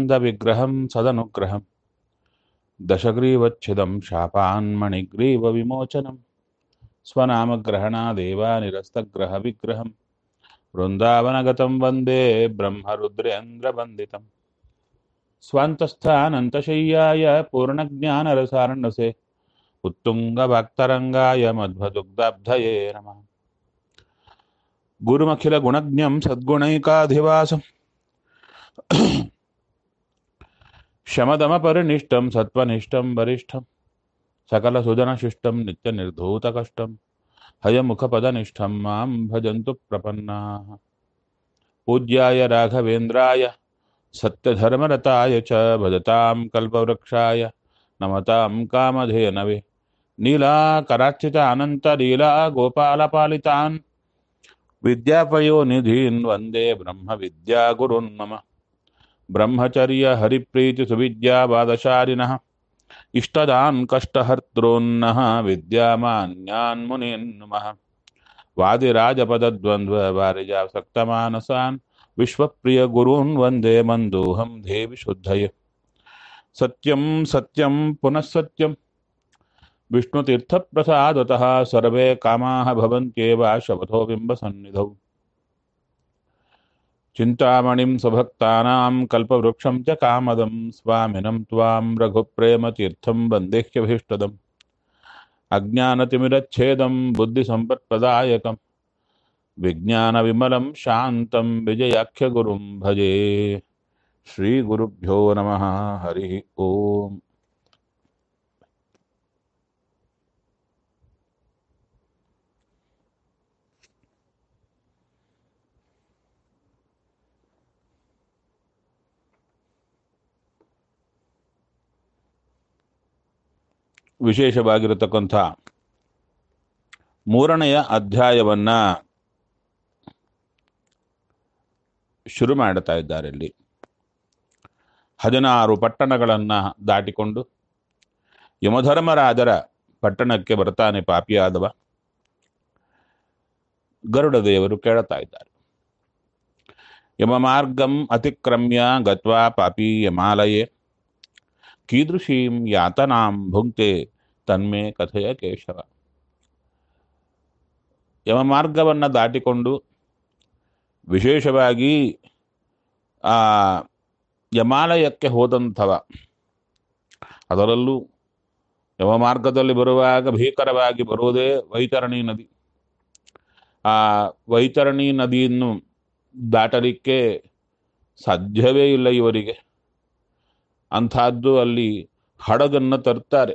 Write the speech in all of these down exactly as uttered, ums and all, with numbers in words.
ಚಿದಾನಂದ ವಿಗ್ರಹಂ ಸದನುಗ್ರಹಂ ದಶಗ್ರೀವಚ್ಛಿದಂ ಶಾಪಾನ್ಮಣಿಗ್ರೀವ ವಿಮೋಚನಂ ಸ್ವನಾಮಗ್ರಹಣಾದೇವ ನಿರಸ್ತಗ್ರಹ ವಿಗ್ರಹಂ ವೃಂದಾವನಗತಂ ವಂದೇ ಬ್ರಹ್ಮರುದ್ರೇಂದ್ರವಂದಿತಂ ಸ್ವಾಂತಸ್ಥಾನಂತಶಯ್ಯಾಯ ಪೂರ್ಣಜ್ಞಾನರಸಾರ್ಣಸೆ ಉತ್ತುಂಗವಾಕ್ತರಂಗಾಯ ಮಧ್ವದುಗ್ಧಾಬ್ಧಯೇ ನಮಃ. ಗುರುಮಖಿಲ ಗುಣಜ್ಞಂ ಸದ್ಗುಣೈಕಾಧಿವಾಸಂ ಶಮದಮ ಪರಿನಿಷ್ಠಂ ಸತ್ವನಿಷ್ಠಂ ವರಿಷ್ಠಂ ಸಕಲ ಸುಜನಶಿಷ್ಟಂ ನಿತ್ಯ ನಿರ್ಧೂತ ಕಷ್ಟಂ ಹಯಮುಖಪದನಿಷ್ಠಂ ಮಾಂ ಭಜಂತು ಪ್ರಪನ್ನಾಃ. ಪೂಜ್ಯಾಯ ರಾಘವೇಂದ್ರಾಯ ಸತ್ಯಧರ್ಮರತಾಯ ಚ ಭಜತಾಂ ಕಲ್ಪವೃಕ್ಷಾಯ ನಮತಾಂ ಕಾಮಧೇನವೇ. ನೀಲಾಕರಾರ್ಚಿತ ಅನಂತ ಲೀಲಾ ಗೋಪಾಲಪಾಲಿತಾನ್ ವಿದ್ಯಾಪಯೋನಿಧೀನ್ ವಂದೇ ಬ್ರಹ್ಮ ವಿದ್ಯಾ ಗುರುನ್ ಮಮ. ಬ್ರಹ್ಮಚರ್ಯ ಹರಿಪ್ರೀತಿ ಸುವಿದ್ಯಾವಾದಶಾಲಿನಃ ಇಷ್ಟದಾನ್ ಕಷ್ಟಹರ್ತॄನ್ನಃ ವಿದ್ಯಾಮಾನ್ಯಾನ್ ಮುನೀನ್ ನಮಃ. ವಾದಿರಾಜಪದದ್ವಂದ್ವ ವಾರಿಜಾಸಕ್ತಮಾನಸಾನ್ ವಿಶ್ವಪ್ರಿಯ ಗುರೂನ್ ವಂದೇ ಮಂದೋಹಂ ದೇವಿ ಶುದ್ಧಯೇ. ಸತ್ಯಂ ಸತ್ಯಂ ಪುನಃ ಸತ್ಯಂ ವಿಷ್ಣುತೀರ್ಥಪ್ರಸಾದತಃ ಸರ್ವೇ ಕಾಮಾಃ ಭವಂತ್ಯೇವ ಶಪಥೋ ಬಿಂಬಸನ್ನಿಧೌ. ಚಿಂತಾಮಣಿಂ ಸ್ವಭಕ್ತಾನಾಂ ಕಲ್ಪವೃಕ್ಷಂ ಚ ಕಾಮದಂ ಸ್ವಾಮಿನಂ ತ್ವಾಂ ರಘುಪ್ರೇಮತೀರ್ಥಂ ವಂದೇಹ್ಯಭೀಷ್ಟದಂ. ಅಜ್ಞಾನತಿಮಿರಚ್ಛೇದಂ ಬುದ್ಧಿಸಂಪತ್ಪ್ರದಾಯಕಂ ವಿಜ್ಞಾನವಿಮಲಂ ಶಾಂತಂ ವಿಜಯಾಖ್ಯಗುರುಂ ಭಜೆ. ಶ್ರೀಗುರುಭ್ಯೋ ನಮಃ. ಹರಿ ಓಂ. ವಿಶೇಷವಾಗಿರತಕ್ಕಂಥ ಮೂರನೆಯ ಅಧ್ಯಾಯವನ್ನ ಶುರು ಮಾಡುತ್ತಾ ಇದ್ದಾರೆ. ಇಲ್ಲಿ ಹದಿನಾರು ಪಟ್ಟಣಗಳನ್ನು ದಾಟಿಕೊಂಡು ಯಮಧರ್ಮರಾಜರ ಪಟ್ಟಣಕ್ಕೆ ಬರ್ತಾನೆ ಪಾಪಿಯಾದವ. ಗರುಡ ದೇವರು ಕೇಳುತ್ತಾ ಇದ್ದಾರೆ, ಯಮ ಮಾರ್ಗಂ ಅತಿಕ್ರಮ್ಯ ಗತ್ವಾ ಪಾಪಿ ಯಮಾಲಯೇ ಕೀದೃಶೀಂ ಯಾತನಾಂ ಭುಂಕ್ತೆ ತನ್ಮೇ ಕಥೆಯ ಕೇಶವ. ಯಮ ಮಾರ್ಗವನ್ನು ದಾಟಿಕೊಂಡು ವಿಶೇಷವಾಗಿ ಆ ಯಮಾಲಯಕ್ಕೆ ಹೋದಂಥವ, ಅದರಲ್ಲೂ ಯಮ ಮಾರ್ಗದಲ್ಲಿ ಬರುವಾಗ ಭೀಕರವಾಗಿ ಬರುವುದೇ ವೈತರಣಿ ನದಿ. ಆ ವೈತರಣಿ ನದಿಯನ್ನು ದಾಟಲಿಕ್ಕೆ ಸಾಧ್ಯವೇ ಇಲ್ಲ ಇವರಿಗೆ. ಅಂಥದ್ದು ಅಲ್ಲಿ ಹಡಗನ್ನು ತರ್ತಾರೆ.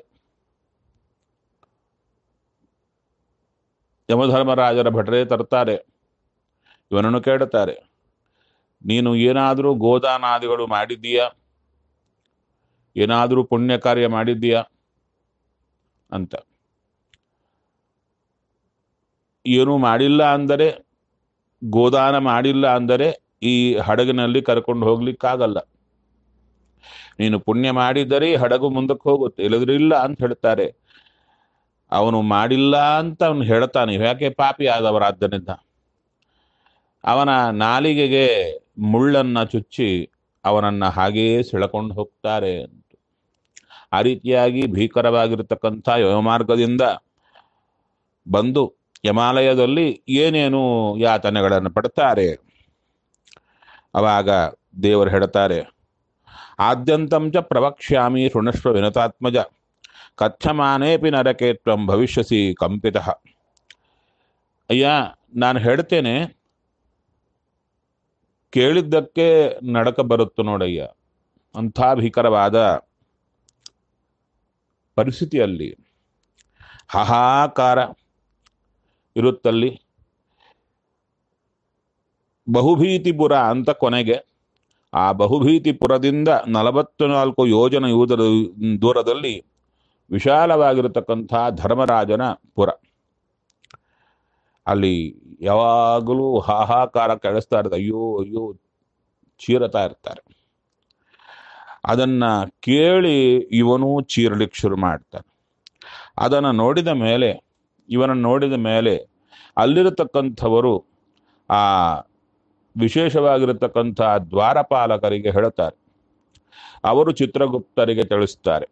ಯಮಧರ್ಮರಾಜರ ಭಟರೇ ತರ್ತಾರೆ. ಇವನನ್ನು ಕೇಳುತ್ತಾರೆ, ನೀನು ಏನಾದರೂ ಗೋದಾನಾದಿಗಳು ಮಾಡಿದ್ದೀಯಾ, ಏನಾದರೂ ಪುಣ್ಯ ಕಾರ್ಯ ಮಾಡಿದ್ದೀಯಾ ಅಂತ. ಏನೂ ಮಾಡಿಲ್ಲ ಅಂದರೆ, ಗೋದಾನ ಮಾಡಿಲ್ಲ ಅಂದರೆ ಈ ಹಡಗಿನಲ್ಲಿ ಕರ್ಕೊಂಡು ಹೋಗ್ಲಿಕ್ಕಾಗಲ್ಲ. ನೀನು ಪುಣ್ಯ ಮಾಡಿದರೆ ಹಡಗು ಮುಂದಕ್ಕೆ ಹೋಗುತ್ತೆ, ಇಲ್ಲದ್ರೆ ಇಲ್ಲ ಅಂತ ಹೇಳ್ತಾರೆ. ಅವನು ಮಾಡಿಲ್ಲ ಅಂತ ಅವನು ಹೇಳ್ತಾನೆ. ಯಾಕೆ? ಪಾಪಿ ಆದವರಾದ್ದರಿಂದ. ಅವನ ನಾಲಿಗೆಗೆ ಮುಳ್ಳನ್ನು ಚುಚ್ಚಿ ಅವನನ್ನು ಹಾಗೆಯೇ ಸೆಳೆಕೊಂಡು ಹೋಗ್ತಾರೆ ಅಂತ. ಆ ರೀತಿಯಾಗಿ ಭೀಕರವಾಗಿರತಕ್ಕಂಥ ಯಮಮಾರ್ಗದಿಂದ ಬಂದು ಯಮಾಲಯದಲ್ಲಿ ಏನೇನು ಯಾತನೆಗಳನ್ನು ಪಡ್ತಾರೆ. ಅವಾಗ ದೇವರು ಹೇಳ್ತಾರೆ, ಆದ್ಯಂತಂ ಚ ಪ್ರವಕ್ಷ್ಯಾಮಿ ಶೃಣಶ್ವ ವಿನತಾತ್ಮಜ ಕಥ್ಯಮಾನೇಪಿ ನರಕೆ ತ್ವಂ ಭವಿಷ್ಯಸಿ ಕಂಪಿತಃ. ಅಯ್ಯ, ನಾನು ಹೇಳ್ತೇನೆ, ಕೇಳಿದ್ದಕ್ಕೆ ನಡಕ ಬರುತ್ತು ನೋಡಯ್ಯ. ಅಂಥ ಭೀಕರವಾದ ಪರಿಸ್ಥಿತಿಯಲ್ಲಿ ಹಾಹಾಕಾರ ಇರುತ್ತಲ್ಲಿ. ಬಹುಭೀತಿಪುರ ಅಂತ ಕೊನೆಗೆ ಆ ಬಹುಭೀತಿಪುರದಿಂದ ನಲವತ್ತು ನಾಲ್ಕು ಯೋಜನ ಯೂದರ ದೂರದಲ್ಲಿ ವಿಶಾಲವಾಗಿರತಕ್ಕಂಥ ಧರ್ಮರಾಜನ ಪುರ. ಅಲ್ಲಿ ಯಾವಾಗಲೂ ಹಾಹಾಕಾರ ಕೇಳಿಸ್ತಾ ಇರ್ತದೆ. ಅಯ್ಯೋ ಅಯ್ಯೋ ಚೀರತಾ ಇರ್ತಾರೆ. ಅದನ್ನ ಕೇಳಿ ಇವನು ಚೀರಲಿಕ್ಕೆ ಶುರು ಮಾಡ್ತಾನೆ. ಅದನ್ನು ನೋಡಿದ ಮೇಲೆ ಇವನನ್ನು ನೋಡಿದ ಮೇಲೆ ಅಲ್ಲಿರತಕ್ಕಂಥವರು ಆ ವಿಶೇಷವಾಗಿರತಕ್ಕಂಥ ದ್ವಾರಪಾಲಕರಿಗೆ ಹೇಳುತ್ತಾರೆ, ಅವರು ಚಿತ್ರಗುಪ್ತರಿಗೆ ತಿಳಿಸ್ತಾರೆ.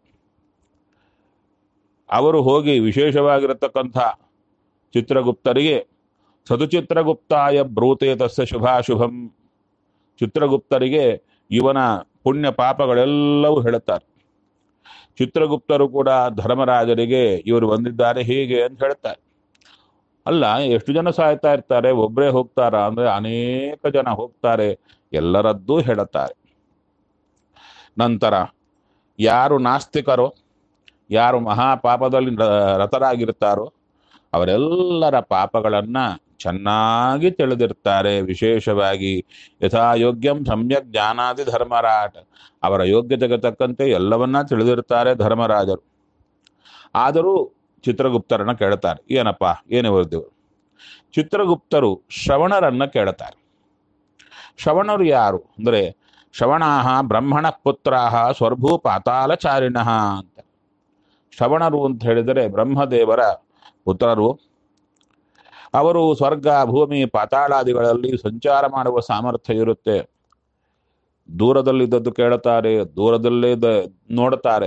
ಅವರು ಹೋಗಿ ವಿಶೇಷವಾಗಿರತಕ್ಕಂಥ ಚಿತ್ರಗುಪ್ತರಿಗೆ ಸದುಚಿತ್ರಗುಪ್ತಾಯ ಬ್ರೂತೆ ತಸ್ಯ ಶುಭಾಶುಭಂ, ಚಿತ್ರಗುಪ್ತರಿಗೆ ಇವನ ಪುಣ್ಯ ಪಾಪಗಳೆಲ್ಲವೂ ಹೇಳುತ್ತಾರೆ. ಚಿತ್ರಗುಪ್ತರು ಕೂಡ ಧರ್ಮರಾಜರಿಗೆ ಇವರು ಬಂದಿದ್ದಾರೆ ಹೀಗೆ ಅಂತ ಹೇಳ್ತಾರೆ. ಅಲ್ಲ, ಎಷ್ಟು ಜನ ಸಾಯ್ತಾ ಇರ್ತಾರೆ, ಒಬ್ಬರೇ ಹೋಗ್ತಾರ ಅಂದ್ರೆ ಅನೇಕ ಜನ ಹೋಗ್ತಾರೆ, ಎಲ್ಲರದ್ದೂ ಹೇಳುತ್ತಾರೆ. ನಂತರ ಯಾರು ನಾಸ್ತಿಕರೋ, ಯಾರು ಮಹಾಪಾಪದಲ್ಲಿ ರತರಾಗಿರ್ತಾರೋ ಅವರೆಲ್ಲರ ಪಾಪಗಳನ್ನ ಚೆನ್ನಾಗಿ ತಿಳಿದಿರ್ತಾರೆ. ವಿಶೇಷವಾಗಿ ಯಥಾಯೋಗ್ಯಂ ಸಮ್ಯಕ್ ಜ್ಞಾನಾದಿ ಧರ್ಮರಾಟ, ಅವರ ಯೋಗ್ಯತೆಗೆ ತಕ್ಕಂತೆ ಎಲ್ಲವನ್ನ ತಿಳಿದಿರ್ತಾರೆ ಧರ್ಮರಾಜರು. ಆದರೂ ಚಿತ್ರಗುಪ್ತರನ್ನ ಕೇಳ್ತಾರೆ, ಏನಪ್ಪ ಏನೇ ಓದಿದೆವು? ಚಿತ್ರಗುಪ್ತರು ಶ್ರವಣರನ್ನ ಕೇಳ್ತಾರೆ. ಶ್ರವಣರು ಯಾರು ಅಂದ್ರೆ ಶ್ರವಣಾಹ ಬ್ರಹ್ಮಣ ಪುತ್ರಾಹ ಸ್ವರ್ಭೂ ಪಾತಾಳಚಾರಿಣಃ ಅಂತ. ಶ್ರವಣರು ಅಂತ ಹೇಳಿದರೆ ಬ್ರಹ್ಮದೇವರ ಪುತ್ರರು. ಅವರು ಸ್ವರ್ಗ ಭೂಮಿ ಪಾತಾಳಾದಿಗಳಲ್ಲಿ ಸಂಚಾರ ಮಾಡುವ ಸಾಮರ್ಥ್ಯ ಇರುತ್ತೆ. ದೂರದಲ್ಲಿದ್ದದ್ದು ಕೇಳುತ್ತಾರೆ, ದೂರದಲ್ಲೇ ನೋಡುತ್ತಾರೆ.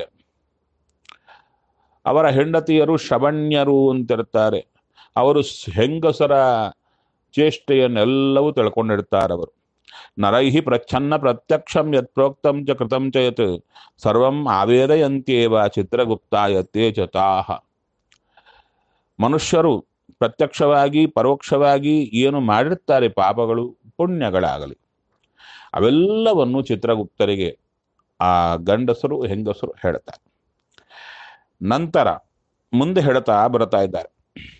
ಅವರ ಹೆಂಡತಿಯರು ಶ್ರವಣ್ಯರು ಅಂತಿರ್ತಾರೆ. ಅವರು ಹೆಂಗಸರ ಚೇಷ್ಟೆಯನ್ನೆಲ್ಲವೂ ತಿಳ್ಕೊಂಡಿರ್ತಾರೆ. ಅವರು ನರೈಹಿ ಪ್ರಚ್ಛನ್ನ ಪ್ರತ್ಯಕ್ಷಂ ಯತ್ ಪ್ರೋಕ್ತಂ ಚ ಕೃತಂ ಚ ಯತ್ ಸರ್ವಂ ಆವೇದಯಂತ್ಯೇವ ಚಿತ್ರಗುಪ್ತಾಯತೆ ಚತಾಹ. ಮನುಷ್ಯರು ಪ್ರತ್ಯಕ್ಷವಾಗಿ ಪರೋಕ್ಷವಾಗಿ ಏನು ಮಾಡಿರ್ತಾರೆ ಪಾಪಗಳು ಪುಣ್ಯಗಳಾಗಲಿ ಅವೆಲ್ಲವನ್ನು ಚಿತ್ರಗುಪ್ತರಿಗೆ ಆ ಗಂಡಸರು ಹೆಂಗಸರು ಹೇಳ್ತಾರೆ. ನಂತರ ಮುಂದೆ ಹೇಳ್ತಾ ಬರ್ತಾ ಇದ್ದಾರೆ,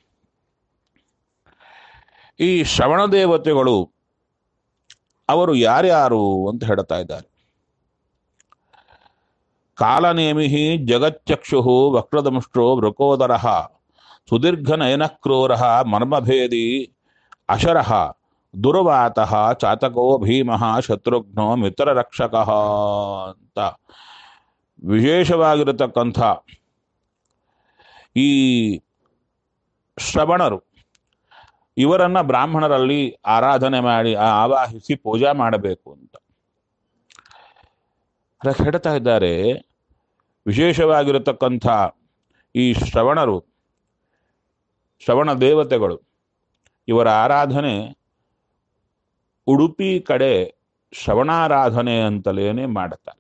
ಈ ಶ್ರವಣ ದೇವತೆಗಳು ಅವರು ಯಾರ್ಯಾರು ಅಂತ ಹೇಳ್ತಾ ಇದ್ದಾರೆ. ಕಾಲನೇಮಿ ಜಗಚ್ಚಕ್ಷು ವಕ್ರದಮುಷ್ಟ್ರೋ ವೃಕೋದರ ಸುದೀರ್ಘ ನಯನಕ್ರೂರ ಮರ್ಮಭೇದಿ ಅಶರಃ ದುರ್ವಾತಃ ಚಾತಕೋ ಭೀಮಃ ಶತ್ರುಘ್ನೋ ಮಿತ್ರರಕ್ಷಕಃ ಅಂತ ವಿಶೇಷವಾಗಿರತಕ್ಕಂಥ ಈ ಶ್ರವಣರು, ಇವರನ್ನ ಬ್ರಾಹ್ಮಣರಲ್ಲಿ ಆರಾಧನೆ ಮಾಡಿ ಆವಾಹಿಸಿ ಪೂಜಾ ಮಾಡಬೇಕು ಅಂತ ಅದಕ್ಕೆ ಹೇಳ್ತಾ ಇದ್ದಾರೆ. ವಿಶೇಷವಾಗಿರತಕ್ಕಂಥ ಈ ಶ್ರವಣರು, ಶ್ರವಣ ದೇವತೆಗಳು, ಇವರ ಆರಾಧನೆ ಉಡುಪಿ ಕಡೆ ಶ್ರವಣಾರಾಧನೆ ಅಂತಲೇನೆ ಮಾಡುತ್ತಾರೆ.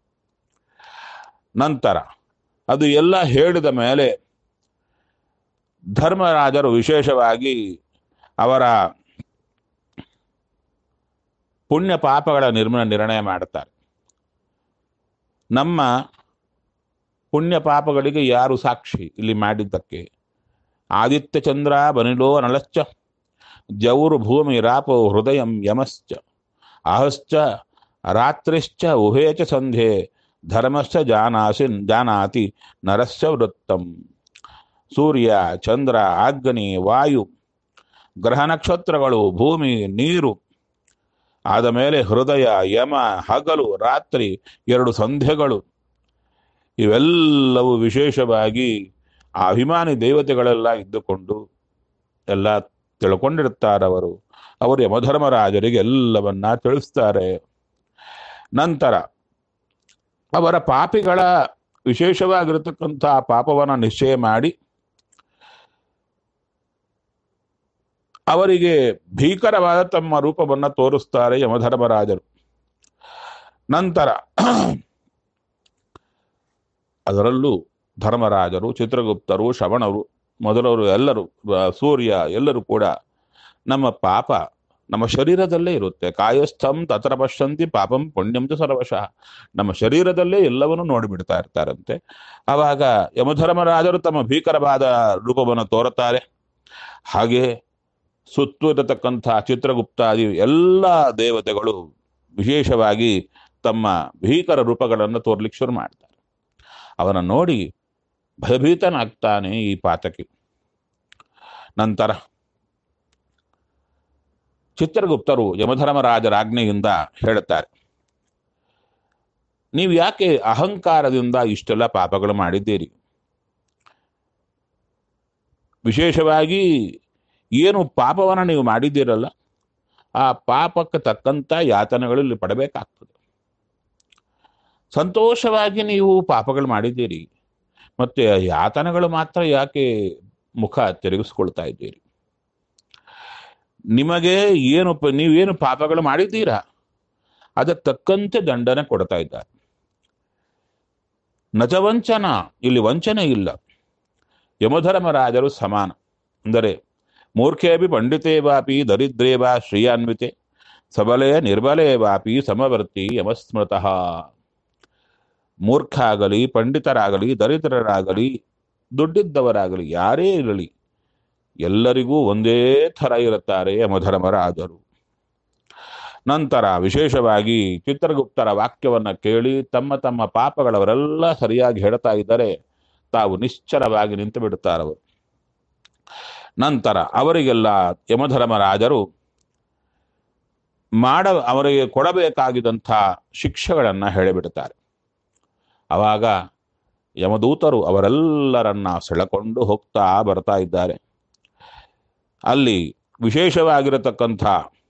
ನಂತರ ಅದು ಎಲ್ಲ ಹೇಳಿದ ಮೇಲೆ ಧರ್ಮರಾಜರು ವಿಶೇಷವಾಗಿ ಅವರ ಪುಣ್ಯ ಪಾಪಗಳ ನಿರ್ಮೂಲ ನಿರ್ಣಯ ಮಾಡುತ್ತಾರೆ. ನಮ್ಮ ಪುಣ್ಯ ಪಾಪಗಳಿಗೆ ಯಾರು ಸಾಕ್ಷಿ ಇಲ್ಲಿ ಮಾಡಿದ್ದಕ್ಕೆ? ಆದಿತ್ಯ ಚಂದ್ರ ಬನಿಲೋ ನಲಶ್ಚ ಜೌರು ಭೂಮಿ ರಾಪೋ ಹೃದಯಂ ಯಮಶ್ಚ ಅಹಶ್ಚ ರಾತ್ರಿಶ್ಚ ಉಭೇಚ ಸಂಧ್ಯೆ ಧರ್ಮಶ್ಚ ಜಾನಾಸಿನ್ ಜಾನಾತಿ ನರಸ್ಯ ವೃತ್ತಂ. ಸೂರ್ಯ ಚಂದ್ರ ಅಗ್ನಿ ವಾಯು ಗ್ರಹ ನಕ್ಷತ್ರಗಳು ಭೂಮಿ ನೀರು ಆದ ಮೇಲೆ ಹೃದಯ ಯಮ ಹಗಲು ರಾತ್ರಿ ಎರಡು ಸಂಧ್ಯೆಗಳು ಇವೆಲ್ಲವೂ ವಿಶೇಷವಾಗಿ ಆ ಅಭಿಮಾನಿ ದೇವತೆಗಳೆಲ್ಲ ಇದ್ದುಕೊಂಡು ಎಲ್ಲ ತಿಳ್ಕೊಂಡಿರ್ತಾರವರು. ಅವರು ಯಮಧರ್ಮರಾಜರಿಗೆ ಎಲ್ಲವನ್ನ ತಿಳಿಸ್ತಾರೆ. ನಂತರ ಅವರ ಪಾಪಿಗಳ ವಿಶೇಷವಾಗಿರತಕ್ಕಂಥ ಪಾಪವನ್ನು ನಿಶ್ಚಯ ಮಾಡಿ ಅವರಿಗೆ ಭೀಕರವಾದ ತಮ್ಮ ರೂಪವನ್ನು ತೋರಿಸ್ತಾರೆ ಯಮಧರ್ಮರಾಜರು. ನಂತರ ಅದರಲ್ಲೂ ಧರ್ಮರಾಜರು, ಚಿತ್ರಗುಪ್ತರು, ಶ್ರವಣರು ಮೊದಲವರು ಎಲ್ಲರೂ, ಸೂರ್ಯ ಎಲ್ಲರೂ ಕೂಡ ನಮ್ಮ ಪಾಪ ನಮ್ಮ ಶರೀರದಲ್ಲೇ ಇರುತ್ತೆ. ಕಾಯಸ್ಥಂ ತತ್ರ ಪಶ್ಯಂತಿ ಪಾಪಂ ಪುಣ್ಯಂ ಚ ಸರ್ವಶಃ. ನಮ್ಮ ಶರೀರದಲ್ಲೇ ಎಲ್ಲವನ್ನು ನೋಡಿಬಿಡ್ತಾ ಇರ್ತಾರಂತೆ. ಆವಾಗ ಯಮಧರ್ಮರಾಜರು ತಮ್ಮ ಭೀಕರವಾದ ರೂಪವನ್ನು ತೋರುತ್ತಾರೆ. ಹಾಗೆ ಸುತ್ತೂರತಕ್ಕಂಥ ಚಿತ್ರಗುಪ್ತಾದಿ ಎಲ್ಲ ದೇವತೆಗಳು ವಿಶೇಷವಾಗಿ ತಮ್ಮ ಭೀಕರ ರೂಪಗಳನ್ನು ತೋರ್ಲಿಕ್ಕೆ ಶುರು ಮಾಡ್ತಾರೆ. ಅವನ ನೋಡಿ ಭಯಭೀತನಾಗ್ತಾನೆ ಈ ಪಾತಕಿ. ನಂತರ ಚಿತ್ರಗುಪ್ತರು ಯಮಧರ್ಮರಾಜರ ಆಜ್ಞೆಯಿಂದ ಹೇಳುತ್ತಾರೆ, ನೀವು ಯಾಕೆ ಅಹಂಕಾರದಿಂದ ಇಷ್ಟೆಲ್ಲ ಪಾಪಗಳು ಮಾಡಿದ್ದೀರಿ? ವಿಶೇಷವಾಗಿ ಏನು ಪಾಪವನ್ನು ನೀವು ಮಾಡಿದ್ದೀರಲ್ಲ ಆ ಪಾಪಕ್ಕೆ ತಕ್ಕಂಥ ಯಾತನೆಗಳು ಇಲ್ಲಿ ಪಡಬೇಕಾಗ್ತದೆ. ಸಂತೋಷವಾಗಿ ನೀವು ಪಾಪಗಳು ಮಾಡಿದ್ದೀರಿ, ಮತ್ತೆ ಯಾತನೆಗಳು ಮಾತ್ರ ಯಾಕೆ ಮುಖ ತಿರುಗಿಸ್ಕೊಳ್ತಾ ಇದ್ದೀರಿ? ನಿಮಗೆ ಏನು ಪ- ನೀವೇನು ಪಾಪಗಳು ಮಾಡಿದ್ದೀರಾ ಅದಕ್ಕೆ ತಕ್ಕಂತೆ ದಂಡನೆ ಕೊಡ್ತಾ ಇದ್ದಾರೆ. ನಜ ವಂಚನ, ಇಲ್ಲಿ ವಂಚನೆ ಇಲ್ಲ. ಯಮಧರ್ಮರಾಜರು ಸಮಾನ. ಅಂದರೆ ಮೂರ್ಖೇಬಿ ಪಂಡಿತೇ ವಾಪಿ ದರಿದ್ರೇ ವಾ ಶ್ರೀಯಾನ್ವಿತೆ ಸಬಲೇ ನಿರ್ಬಲೇ ವಾಪಿ ಸಮವರ್ತಿ ಯಮಸ್ಮೃತಃ. ಮೂರ್ಖ ಆಗಲಿ, ಪಂಡಿತರಾಗಲಿ, ದರಿದ್ರರಾಗಲಿ, ದುಡ್ಡಿದ್ದವರಾಗಲಿ, ಯಾರೇ ಇರಲಿ, ಎಲ್ಲರಿಗೂ ಒಂದೇ ಥರ ಇರುತ್ತಾರೆ ಯಮಧರ್ಮರಾಜರು. ನಂತರ ವಿಶೇಷವಾಗಿ ಚಿತ್ರಗುಪ್ತರ ವಾಕ್ಯವನ್ನ ಕೇಳಿ ತಮ್ಮ ತಮ್ಮ ಪಾಪಗಳವರೆಲ್ಲ ಸರಿಯಾಗಿ ಹೇಳ್ತಾ ಇದ್ದರೆ ತಾವು ನಿಶ್ಚಲವಾಗಿ ನಿಂತು ಬಿಡುತ್ತಾರವರು. ನಂತರ ಅವರಿಗೆಲ್ಲ ಯಮಧರ್ಮರಾಜರು ಮಾಡ ಅವರಿಗೆ ಕೊಡಬೇಕಾಗಿದ್ದಂಥ ಶಿಕ್ಷೆಗಳನ್ನು ಹೇಳಿಬಿಡುತ್ತಾರೆ. ಆವಾಗ ಯಮದೂತರು ಅವರೆಲ್ಲರನ್ನ ಸೆಳೆಕೊಂಡು ಹೋಗ್ತಾ ಬರ್ತಾ ಇದ್ದಾರೆ. ಅಲ್ಲಿ ವಿಶೇಷವಾಗಿರತಕ್ಕಂಥ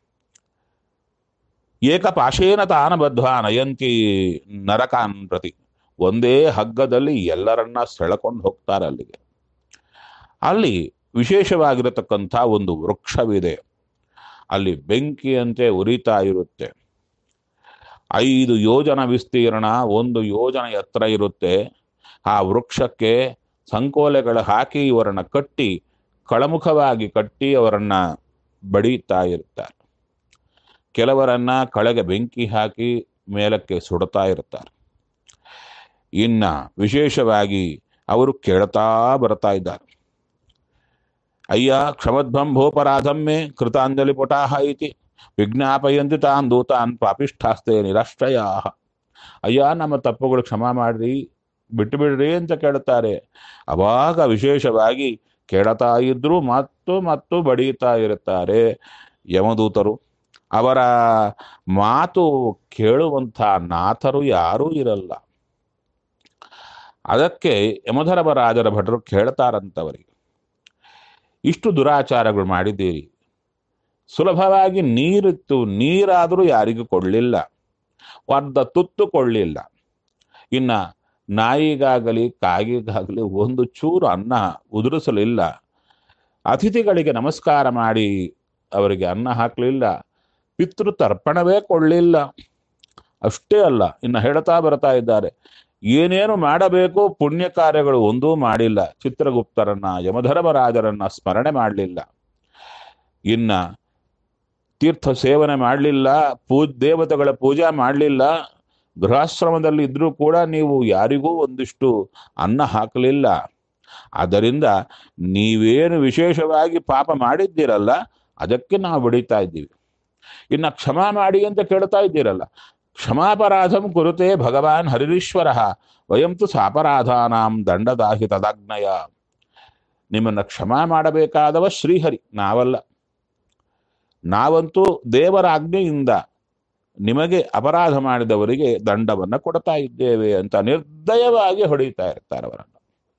ಏಕಪಾಶೇನ ತಾನ ಬದ್ಧ ನಯಂತಿ ನರಕಾನ್ ಪ್ರತಿ, ಒಂದೇ ಹಗ್ಗದಲ್ಲಿ ಎಲ್ಲರನ್ನ ಸೆಳೆಕೊಂಡು ಹೋಗ್ತಾರೆ ಅಲ್ಲಿಗೆ. ಅಲ್ಲಿ ವಿಶೇಷವಾಗಿರತಕ್ಕಂಥ ಒಂದು ವೃಕ್ಷವಿದೆ. ಅಲ್ಲಿ ಬೆಂಕಿಯಂತೆ ಉರಿತಾ ಇರುತ್ತೆ. ಐದು ಯೋಜನ ವಿಸ್ತೀರ್ಣ, ಒಂದು ಯೋಜನ ಎತ್ತರ ಇರುತ್ತೆ. ಆ ವೃಕ್ಷಕ್ಕೆ ಸಂಕೋಲೆಗಳು ಹಾಕಿ ಇವರನ್ನ ಕಟ್ಟಿ, ಕಳಮುಖವಾಗಿ ಕಟ್ಟಿ ಅವರನ್ನ ಬಡಿತಾ ಇರ್ತಾರೆ. ಕೆಲವರನ್ನ ಕೆಳಗೆ ಬೆಂಕಿ ಹಾಕಿ ಮೇಲಕ್ಕೆ ಸುಡ್ತಾ ಇರ್ತಾರೆ. ಇನ್ನ ವಿಶೇಷವಾಗಿ ಅವರು ಕೇಳ್ತಾ ಬರ್ತಾ ಇದ್ದಾರೆ, ಅಯ್ಯ ಕ್ಷಮದ್ಭಂಭೋಪರಾಧಮ್ಮೆ ಕೃತಾಂಜಲಿ ಪುಟಾಹ ಇತಿ ವಿಜ್ಞಾಪಯಂತಿ ತಾನ್ ದೂತಾನ್ ಪಾಪಿಷ್ಠಾಸ್ತೆ ನಿರಾಶ್ರಯಾ. ಅಯ್ಯ ನಮ್ಮ ತಪ್ಪುಗಳು ಕ್ಷಮ ಮಾಡ್ರಿ, ಬಿಟ್ಟು ಬಿಡ್ರಿ ಅಂತ ಕೇಳ್ತಾರೆ. ಅವಾಗ ವಿಶೇಷವಾಗಿ ಕೇಳ್ತಾ ಇದ್ರು ಮತ್ತು ಮತ್ತು ಬಡೀತಾ ಇರುತ್ತಾರೆ ಯಮದೂತರು. ಅವರ ಮಾತು ಕೇಳುವಂಥ ನಾಥರು ಯಾರೂ ಇರಲ್ಲ. ಅದಕ್ಕೆ ಯಮಧರ್ಮರಾಜರ ಭಟರು ಕೇಳ್ತಾರಂತವರಿಗೆ, ಇಷ್ಟು ದುರಾಚಾರಗಳು ಮಾಡಿದ್ದೀರಿ, ಸುಲಭವಾಗಿ ನೀರಿತ್ತು, ನೀರಾದರೂ ಯಾರಿಗೂ ಕೊಡಲಿಲ್ಲ, ಅರ್ಧ ತುತ್ತು ಕೊಳ್ಳಿಲ್ಲ, ಇನ್ನ ನಾಯಿಗಾಗಲಿ ಕಾಗಿಗಾಗಲಿ ಒಂದು ಚೂರು ಅನ್ನ ಉದುರಿಸಲಿಲ್ಲ, ಅತಿಥಿಗಳಿಗೆ ನಮಸ್ಕಾರ ಮಾಡಿ ಅವರಿಗೆ ಅನ್ನ ಹಾಕಲಿಲ್ಲ, ಪಿತೃ ತರ್ಪಣವೇ ಕೊಳ್ಳಿಲ್ಲ. ಅಷ್ಟೇ ಅಲ್ಲ, ಇನ್ನು ಹೇಳ್ತಾ ಬರ್ತಾ ಇದ್ದಾರೆ, ಏನೇನು ಮಾಡಬೇಕು ಪುಣ್ಯ ಕಾರ್ಯಗಳು ಒಂದೂ ಮಾಡಿಲ್ಲ. ಚಿತ್ರಗುಪ್ತರನ್ನ, ಯಮಧರ್ಮರಾಜರನ್ನ ಸ್ಮರಣೆ ಮಾಡಲಿಲ್ಲ, ಇನ್ನ ತೀರ್ಥ ಸೇವನೆ ಮಾಡಲಿಲ್ಲ, ಪೂಜ್ ದೇವತೆಗಳ ಪೂಜಾ ಮಾಡಲಿಲ್ಲ. ಗೃಹಾಶ್ರಮದಲ್ಲಿ ಇದ್ರೂ ಕೂಡ ನೀವು ಯಾರಿಗೂ ಒಂದಿಷ್ಟು ಅನ್ನ ಹಾಕಲಿಲ್ಲ. ಆದ್ದರಿಂದ ನೀವೇನು ವಿಶೇಷವಾಗಿ ಪಾಪ ಮಾಡಿದ್ದೀರಲ್ಲ ಅದಕ್ಕೆ ನಾವು ಬಡಿತಾ ಇದ್ದೀವಿ. ಇನ್ನು ಕ್ಷಮಾ ಮಾಡಿ ಅಂತ ಕೇಳ್ತಾ ಇದ್ದೀರಲ್ಲ, ಕ್ಷಮಾಪರಾಧಂ ಕುರುತೆ ಭಗವಾನ್ ಹರಿರೀಶ್ವರ ವಯಂತು ಸಾಪರಾಧಾನಾಂ ದಂಡದಾಹಿ ತದಾಜ್ಞಯ. ನಿಮ್ಮನ್ನು ಕ್ಷಮಾ ಮಾಡಬೇಕಾದವ ಶ್ರೀಹರಿ, ನಾವಲ್ಲ. ನಾವಂತೂ ದೇವರ ಆಜ್ಞೆಯಿಂದ ನಿಮಗೆ ಅಪರಾಧ ಮಾಡಿದವರಿಗೆ ದಂಡವನ್ನು ಕೊಡ್ತಾ ಇದ್ದೇವೆ ಅಂತ ನಿರ್ದಯವಾಗಿ ಹೊಡಿತಾ ಇರ್ತಾರೆ ಅವರನ್ನು.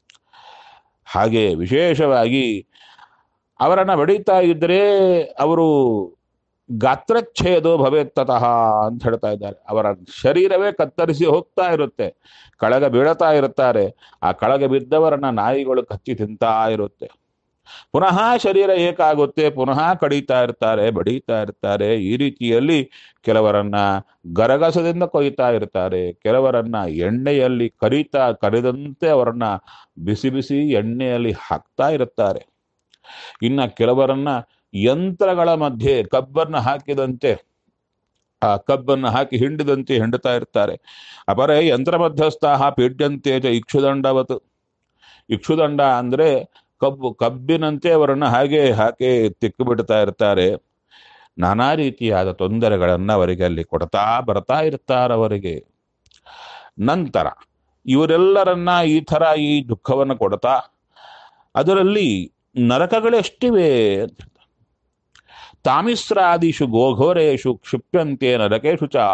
ಹಾಗೆ ವಿಶೇಷವಾಗಿ ಅವರನ್ನು ಹೊಡಿತಾ ಇದ್ರೆ ಅವರು ಗಾತ್ರಚ್ಛೇದೋ ಭವೇತ್ತತಃ ಅಂತ ಹೇಳ್ತಾ ಇದ್ದಾರೆ. ಅವರ ಶರೀರವೇ ಕತ್ತರಿಸಿ ಹೋಗ್ತಾ ಇರುತ್ತೆ, ಕಳಗ ಬೀಳತಾ ಇರುತ್ತಾರೆ. ಆ ಕಳಗ ಬಿದ್ದವರನ್ನ ನಾಯಿಗಳು ಕಚ್ಚಿ ತಿಂತಾ ಇರುತ್ತೆ. ಪುನಃ ಶರೀರ ಏಕಾಗುತ್ತೆ, ಪುನಃ ಕಡಿತಾ ಇರ್ತಾರೆ, ಬಡಿತಾ ಇರ್ತಾರೆ. ಈ ರೀತಿಯಲ್ಲಿ ಕೆಲವರನ್ನ ಗರಗಸದಿಂದ ಕೊಯ್ತಾ ಇರ್ತಾರೆ, ಕೆಲವರನ್ನ ಎಣ್ಣೆಯಲ್ಲಿ ಕರಿತಾ ಕರಿದಂತೆ ಅವರನ್ನ ಬಿಸಿ ಬಿಸಿ ಎಣ್ಣೆಯಲ್ಲಿ ಹಾಕ್ತಾ ಇರುತ್ತಾರೆ. ಇನ್ನ ಕೆಲವರನ್ನ ಯಂತ್ರಗಳ ಮಧ್ಯೆ ಕಬ್ಬನ್ನು ಹಾಕಿದಂತೆ, ಆ ಕಬ್ಬನ್ನು ಹಾಕಿ ಹಿಂಡಿದಂತೆ ಹಿಂಡುತ್ತಾ ಇರ್ತಾರೆ. ಅಪರೇ ಯಂತ್ರ ಮಧ್ಯಸ್ಥಾಹ ಪೀಡ್ಯಂತೆ ಚ ಇಕ್ಷುದಂಡವತ್. ಇಕ್ಷುದಂಡ ಅಂದ್ರೆ ಕಬ್ಬು, ಕಬ್ಬಿನಂತೆ ಅವರನ್ನು ಹಾಗೆ ಹಾಕಿ ತಿಕ್ಕು ಬಿಡ್ತಾ ಇರ್ತಾರೆ. ನಾನಾ ರೀತಿಯಾದ ತೊಂದರೆಗಳನ್ನು ಅವರಿಗೆ ಅಲ್ಲಿ ಕೊಡ್ತಾ ಬರ್ತಾ ಇರ್ತಾರವರಿಗೆ. ನಂತರ ಇವರೆಲ್ಲರನ್ನ ಈ ಥರ ಈ ದುಃಖವನ್ನು ಕೊಡ್ತಾ, ಅದರಲ್ಲಿ ನರಕಗಳೆಷ್ಟಿವೆ ಅಂತ ಹೇಳ್ತಾರೆ. ತಾಮಿಸ್ರಾದಿಷು ಗೋಘೋರೇಶು ಕ್ಷಿಪ್ಯಂತೆ ನರಕೇಶು ಚ.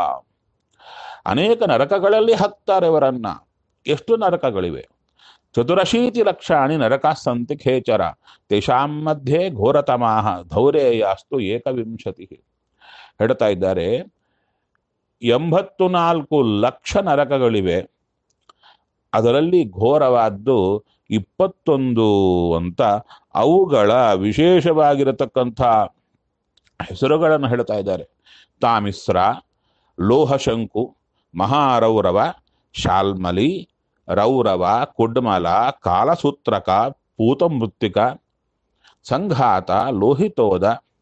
ಅನೇಕ ನರಕಗಳಲ್ಲಿ ಹಾಕ್ತಾರೆ ಅವರನ್ನ. ಎಷ್ಟು ನರಕಗಳಿವೆ? ಚತುರಶೀತಿ ಲಕ್ಷಾಣಿ ನರಕಾಸ್ಸಂತಿ ಖೇಚರ ತೇಷಾಂ ಮಧ್ಯೆ ಘೋರತಮಾಹ ಧೌರೇಯಾಸ್ತು ಏಕವಿಂಶತಿ. ಹೇಳ್ತಾ ಇದ್ದಾರೆ, ಎಂಬತ್ತು ನಾಲ್ಕು ಲಕ್ಷ ನರಕಗಳಿವೆ. ಅದರಲ್ಲಿ ಘೋರವಾದ್ದು ಇಪ್ಪತ್ತೊಂದು ಅಂತ ಅವುಗಳ ವಿಶೇಷವಾಗಿರತಕ್ಕಂಥ ಹೆಸರುಗಳನ್ನು ಹೇಳ್ತಾ ಇದ್ದಾರೆ. ತಾಮಿಸ್ರ, ಲೋಹಶಂಕು, ಮಹಾರೌರವ, ಶಾಲ್ಮಲಿ, ರೌರವ, ಕುಡ್ಮಲ, ಕಾಲಸೂತ್ರಕ, ಪೂತಮೃತ್ತಿಕ, ಸಂಘಾತ, ಲೋಹಿತೋದ,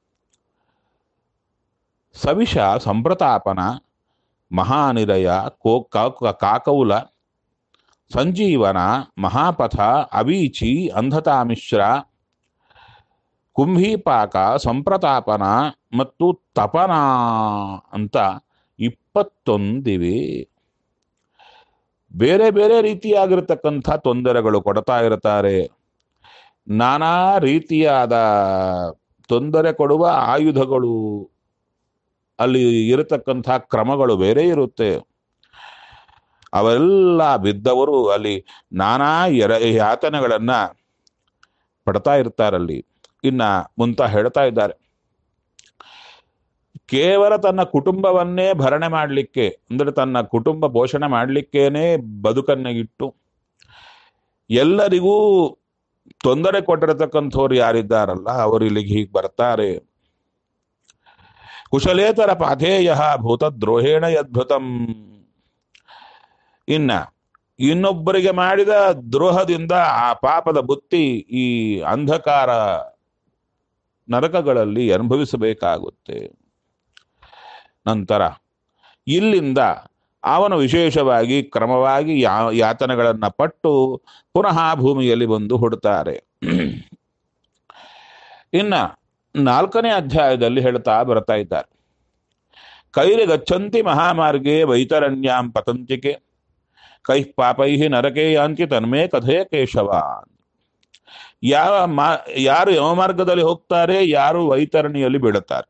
ಸವಿಷ, ಸಂಪ್ರತಾಪನ, ಮಹಾನಿರಯ, ಕೋ ಕಾಕೌಲ, ಸಂಜೀವನ, ಮಹಾಪಥ, ಅವೀಚಿ, ಅಂಧತಾಮಿಶ್ರ, ಕುಂಭೀಪಾಕ, ಸಂಪ್ರತಾಪನ ಮತ್ತು ತಪನ ಅಂತ ಇಪ್ಪತ್ತೊಂದಿವೆ. ಬೇರೆ ಬೇರೆ ರೀತಿಯಾಗಿರ್ತಕ್ಕಂಥ ತೊಂದರೆಗಳು ಕೊಡ್ತಾ ಇರ್ತಾರೆ. ನಾನಾ ರೀತಿಯಾದ ತೊಂದರೆ ಕೊಡುವ ಆಯುಧಗಳು ಅಲ್ಲಿ ಇರತಕ್ಕಂಥ ಕ್ರಮಗಳು ಬೇರೆ ಇರುತ್ತೆ. ಅವೆಲ್ಲ ಬಿದ್ದವರು ಅಲ್ಲಿ ನಾನಾ ಎರ ಯಾತನೆಗಳನ್ನ ಪಡ್ತಾ ಇರ್ತಾರಲ್ಲಿ. ಇನ್ನ ಮುಂತ ಹೇಳ್ತಾ ಇದ್ದಾರೆ, ಕೇವಲ ತನ್ನ ಕುಟುಂಬವನ್ನೇ ಭರಣೆ ಮಾಡಲಿಕ್ಕೆ, ಅಂದರೆ ತನ್ನ ಕುಟುಂಬ ಪೋಷಣೆ ಮಾಡಲಿಕ್ಕೇನೆ ಬದುಕನ್ನಿಟ್ಟು ಎಲ್ಲರಿಗೂ ತೊಂದರೆ ಕೊಟ್ಟಿರತಕ್ಕಂಥವ್ರು ಯಾರಿದ್ದಾರಲ್ಲ ಅವರು ಇಲ್ಲಿಗೆ ಹೀಗೆ ಬರ್ತಾರೆ. ಕುಶಲೇತರ ಪಾಥೇಯ ಭೂತದ್ರೋಹೇಣ ಯದ್ಭುತಂ. ಇನ್ನ ಇನ್ನೊಬ್ಬರಿಗೆ ಮಾಡಿದ ದ್ರೋಹದಿಂದ ಆ ಪಾಪದ ಬುತ್ತಿ ಈ ಅಂಧಕಾರ ನರಕಗಳಲ್ಲಿ ಅನುಭವಿಸಬೇಕಾಗುತ್ತೆ. ನಂತರ ಇಲ್ಲಿಂದ ಅವನು ವಿಶೇಷವಾಗಿ ಕ್ರಮವಾಗಿ ಯಾ ಯಾತನೆಗಳನ್ನು ಪಟ್ಟು ಪುನಃ ಭೂಮಿಯಲ್ಲಿ ಬಂದು ಹುಡ್ತಾರೆ. ಇನ್ನ ನಾಲ್ಕನೇ ಅಧ್ಯಾಯದಲ್ಲಿ ಹೇಳ್ತಾ ಬರ್ತಾ ಇದ್ದಾರೆ, ಕೈರಿ ಗಚ್ಚಂತಿ ಮಹಾಮಾರ್ಗೆ ವೈತರಣ್ಯಾಂ ಪತಂತಿಕೆ ಕೈ ಪಾಪೈ ನರಕೆ ಯಾಂತಿ ತನ್ಮೇ ಕಥೆಯ ಕೇಶವ. ಯಾವ ಮಾ ಯಾರು ಯಮಮಾರ್ಗದಲ್ಲಿ ಹೋಗ್ತಾರೆ, ಯಾರು ವೈತರಣಿಯಲ್ಲಿ ಬೀಳುತ್ತಾರೆ,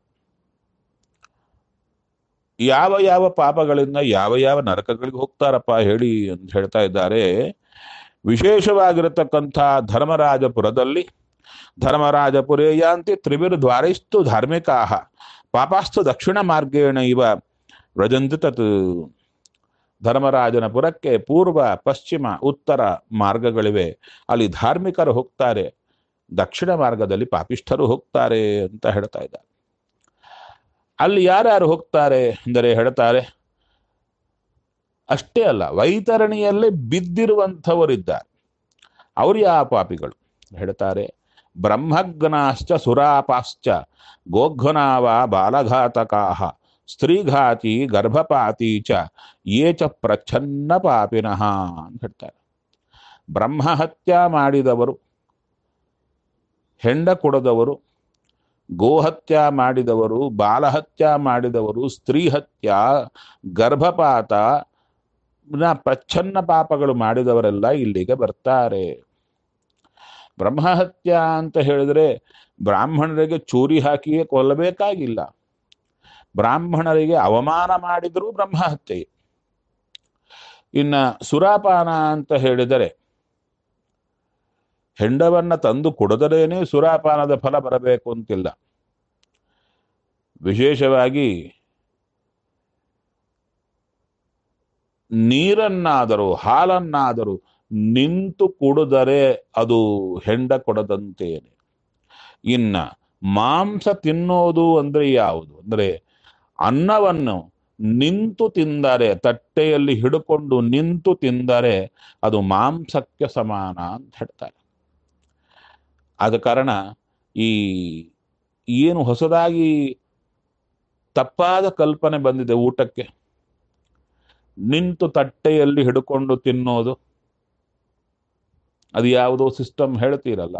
ಯಾವ ಯಾವ ಪಾಪಗಳಿಂದ ಯಾವ ಯಾವ ನರಕಗಳಿಗೆ ಹೋಗ್ತಾರಪ್ಪ ಹೇಳಿ ಅಂತ ಹೇಳ್ತಾ ಇದ್ದಾರೆ. ವಿಶೇಷವಾಗಿರತಕ್ಕಂಥ ಧರ್ಮರಾಜಪುರದಲ್ಲಿ ಧರ್ಮರಾಜಪುರೇ ಯಾಂತಿ ತ್ರಿವಿರ್ ದ್ವಾರೈಸ್ತು ಧಾರ್ಮಿಕಾ ಪಾಪಾಸ್ತು ದಕ್ಷಿಣ ಮಾರ್ಗೇಣ ಇವ ವ್ರಜಂತಿ ತತ್. ಧರ್ಮರಾಜನ ಪುರಕ್ಕೆ ಪೂರ್ವ, ಪಶ್ಚಿಮ, ಉತ್ತರ ಮಾರ್ಗಗಳಿವೆ. ಅಲ್ಲಿ ಧಾರ್ಮಿಕರು ಹೋಗ್ತಾರೆ, ದಕ್ಷಿಣ ಮಾರ್ಗದಲ್ಲಿ ಪಾಪಿಷ್ಠರು ಹೋಗ್ತಾರೆ ಅಂತ ಹೇಳ್ತಾ ಇದ್ದಾರೆ. ಅಲ್ಲಿ ಯಾರ್ಯಾರು ಹೋಗ್ತಾರೆ ಅಂದರೆ ಹೇಳ್ತಾರೆ, ಅಷ್ಟೇ ಅಲ್ಲ, ವೈತರಣಿಯಲ್ಲಿ ಬಿದ್ದಿರುವಂಥವರಿದ್ದಾರೆ. ಅವರು ಯಾವ ಪಾಪಿಗಳು ಹೇಳ್ತಾರೆ, ಬ್ರಹ್ಮಗ್ನಾಶ್ಚ ಸುರಾಪಾಶ್ಚ ಗೋಘ್ನಾವ ಬಾಲಘಾತಕಾಹ ಸ್ತ್ರೀಘಾತಿ ಗರ್ಭಪಾತಿ ಚ ಯೇ ಚ ಪ್ರಚ್ಛನ್ನ ಪಾಪಿನಃ ಅಂತ ಹೇಳ್ತಾರೆ. ಬ್ರಹ್ಮಹತ್ಯ ಮಾಡಿದವರು, ಹೆಂಡ ಕೊಡದವರು, ಗೋಹತ್ಯ ಮಾಡಿದವರು, ಬಾಲಹತ್ಯ ಮಾಡಿದವರು, ಸ್ತ್ರೀ ಹತ್ಯ, ಗರ್ಭಪಾತ, ಪ್ರಚ್ಛನ್ನ ಪಾಪಗಳು ಮಾಡಿದವರೆಲ್ಲ ಇಲ್ಲಿಗೆ ಬರ್ತಾರೆ. ಬ್ರಹ್ಮಹತ್ಯ ಅಂತ ಹೇಳಿದ್ರೆ ಬ್ರಾಹ್ಮಣರಿಗೆ ಚೂರಿ ಹಾಕಿಯೇ ಕೊಲ್ಲಬೇಕಾಗಿಲ್ಲ. ಬ್ರಾಹ್ಮಣರಿಗೆ ಅವಮಾನ ಮಾಡಿದರೂ ಬ್ರಹ್ಮಹತ್ಯೆ. ಇನ್ನ ಸುರಾಪಾನ ಅಂತ ಹೇಳಿದರೆ ಹೆಂಡವನ್ನ ತಂದು ಕೊಡದರೇನೆ ಸುರಾಪಾನದ ಫಲ ಬರಬೇಕು ಅಂತಿಲ್ಲ. ವಿಶೇಷವಾಗಿ ನೀರನ್ನಾದರೂ ಹಾಲನ್ನಾದರೂ ನಿಂತು ಕುಡಿದರೆ ಅದು ಹೆಂಡ ಕೊಡದಂತೇನೆ. ಇನ್ನ ಮಾಂಸ ತಿನ್ನೋದು ಅಂದ್ರೆ ಯಾವುದು ಅಂದ್ರೆ ಅನ್ನವನ್ನು ನಿಂತು ತಿಂದರೆ, ತಟ್ಟೆಯಲ್ಲಿ ಹಿಡ್ಕೊಂಡು ನಿಂತು ತಿಂದರೆ ಅದು ಮಾಂಸಕ್ಕೆ ಸಮಾನ ಅಂತ ಹೇಳ್ತಾರೆ. ಆದ ಕಾರಣ ಈ ಏನು ಹೊಸದಾಗಿ ತಪ್ಪಾದ ಕಲ್ಪನೆ ಬಂದಿದೆ ಊಟಕ್ಕೆ, ನಿಂತು ತಟ್ಟೆಯಲ್ಲಿ ಹಿಡ್ಕೊಂಡು ತಿನ್ನೋದು, ಅದು ಯಾವುದೋ ಸಿಸ್ಟಮ್ ಹೇಳ್ತೀರಲ್ಲ,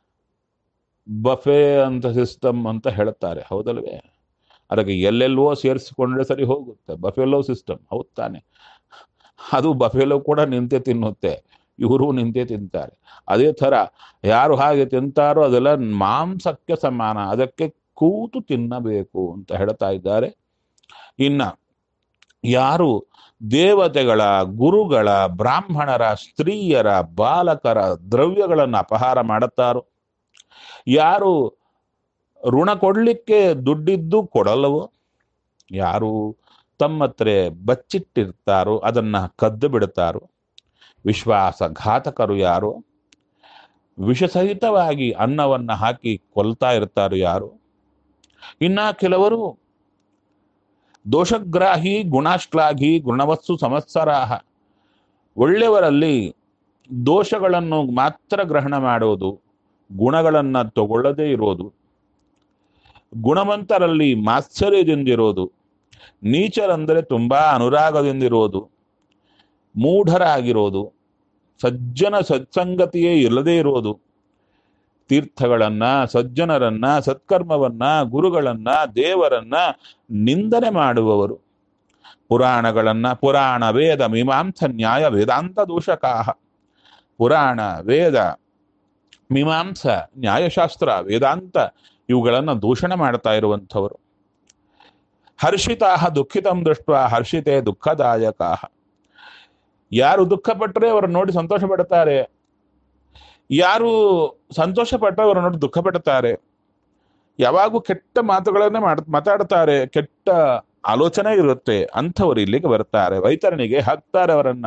ಬಫೆ ಅಂತ ಸಿಸ್ಟಮ್ ಅಂತ ಹೇಳ್ತಾರೆ, ಹೌದಲ್ವೇ? ಅದಕ್ಕೆ ಎಲ್ಲೆಲ್ಲೋ ಸೇರಿಸಿಕೊಂಡ್ರೆ ಸರಿ ಹೋಗುತ್ತೆ. ಬಫೆಲೋ ಸಿಸ್ಟಮ್ ಹೌದು ತಾನೆ, ಅದು ಬಫೆಲೋ ಕೂಡ ನಿಂತೆ ತಿನ್ನುತ್ತೆ, ಇವರು ನಿಂತೆ ತಿಂತಾರೆ. ಅದೇ ಥರ ಯಾರು ಹಾಗೆ ತಿಂತಾರೋ ಅದೆಲ್ಲ ಮಾಂಸಕ್ಕೆ ಸಮಾನ, ಅದಕ್ಕೆ ಕೂತು ತಿನ್ನಬೇಕು ಅಂತ ಹೇಳ್ತಾ ಇದ್ದಾರೆ. ಇನ್ನ ಯಾರು ದೇವತೆಗಳ, ಗುರುಗಳ, ಬ್ರಾಹ್ಮಣರ, ಸ್ತ್ರೀಯರ, ಬಾಲಕರ ದ್ರವ್ಯಗಳನ್ನು ಅಪಹಾರ ಮಾಡುತ್ತಾರೋ, ಯಾರು ಋಣ ಕೊಡಲಿಕ್ಕೆ ದುಡ್ಡಿದ್ದು ಕೊಡಲ್ಲವೋ, ಯಾರು ತಮ್ಮತ್ರ ಬಚ್ಚಿಟ್ಟಿರ್ತಾರೋ ಅದನ್ನ ಕದ್ದು ಬಿಡುತ್ತಾರೋ, ವಿಶ್ವಾಸಘಾತಕರು ಯಾರು, ವಿಷಸಹಿತವಾಗಿ ಅನ್ನವನ್ನ ಹಾಕಿ ಕೊಲ್ತಾ ಇರ್ತಾರೋ ಯಾರು, ಇನ್ನ ಕೆಲವರು ದೋಷಗ್ರಾಹಿ ಗುಣಾಶ್ಲಾಘಿ ಗುಣವತ್ಸು ಸಂವತ್ಸರಾಹ, ಒಳ್ಳೆಯವರಲ್ಲಿ ದೋಷಗಳನ್ನು ಮಾತ್ರ ಗ್ರಹಣ ಮಾಡೋದು, ಗುಣಗಳನ್ನು ತಗೊಳ್ಳದೇ ಇರೋದು, ಗುಣವಂತರಲ್ಲಿ ಮಾತ್ಸರ್ಯದಿಂದಿರೋದು, ನೀಚರಂದರೆ ತುಂಬಾ ಅನುರಾಗದಿಂದಿರೋದು, ಮೂಢರಾಗಿರೋದು, ಸಜ್ಜನ ಸತ್ಸಂಗತಿಯೇ ಇಲ್ಲದೇ ಇರೋದು, ತೀರ್ಥಗಳನ್ನ, ಸಜ್ಜನರನ್ನ, ಸತ್ಕರ್ಮವನ್ನ, ಗುರುಗಳನ್ನ, ದೇವರನ್ನ ನಿಂದನೆ ಮಾಡುವವರು, ಪುರಾಣಗಳನ್ನ, ಪುರಾಣ ವೇದ ಮೀಮಾಂಸ ನ್ಯಾಯ ವೇದಾಂತ ದೂಷಕಾಹ, ಪುರಾಣ ವೇದ ಮೀಮಾಂಸ ನ್ಯಾಯಶಾಸ್ತ್ರ ವೇದಾಂತ ಇವುಗಳನ್ನು ದೂಷಣೆ ಮಾಡ್ತಾ ಇರುವಂಥವರು. ಹರ್ಷಿತಾ ದುಃಖಿತಂ ದೃಷ್ಟ ಹರ್ಷಿತೆ ದುಃಖದಾಯಕ, ಯಾರು ದುಃಖ ಪಟ್ಟರೆ ಅವರನ್ನು ನೋಡಿ ಸಂತೋಷ ಪಡ್ತಾರೆ, ಯಾರು ಸಂತೋಷ ಪಟ್ಟರೆ ಅವರನ್ನು ನೋಡಿ ದುಃಖ ಪಡ್ತಾರೆ, ಯಾವಾಗೂ ಕೆಟ್ಟ ಮಾತುಗಳನ್ನೇ ಮಾಡ್ ಮಾತಾಡ್ತಾರೆ, ಕೆಟ್ಟ ಆಲೋಚನೆ ಇರುತ್ತೆ, ಅಂಥವರು ಇಲ್ಲಿಗೆ ಬರ್ತಾರೆ, ವೈತರಣಿಗೆ ಹಾಕ್ತಾರೆ ಅವರನ್ನ.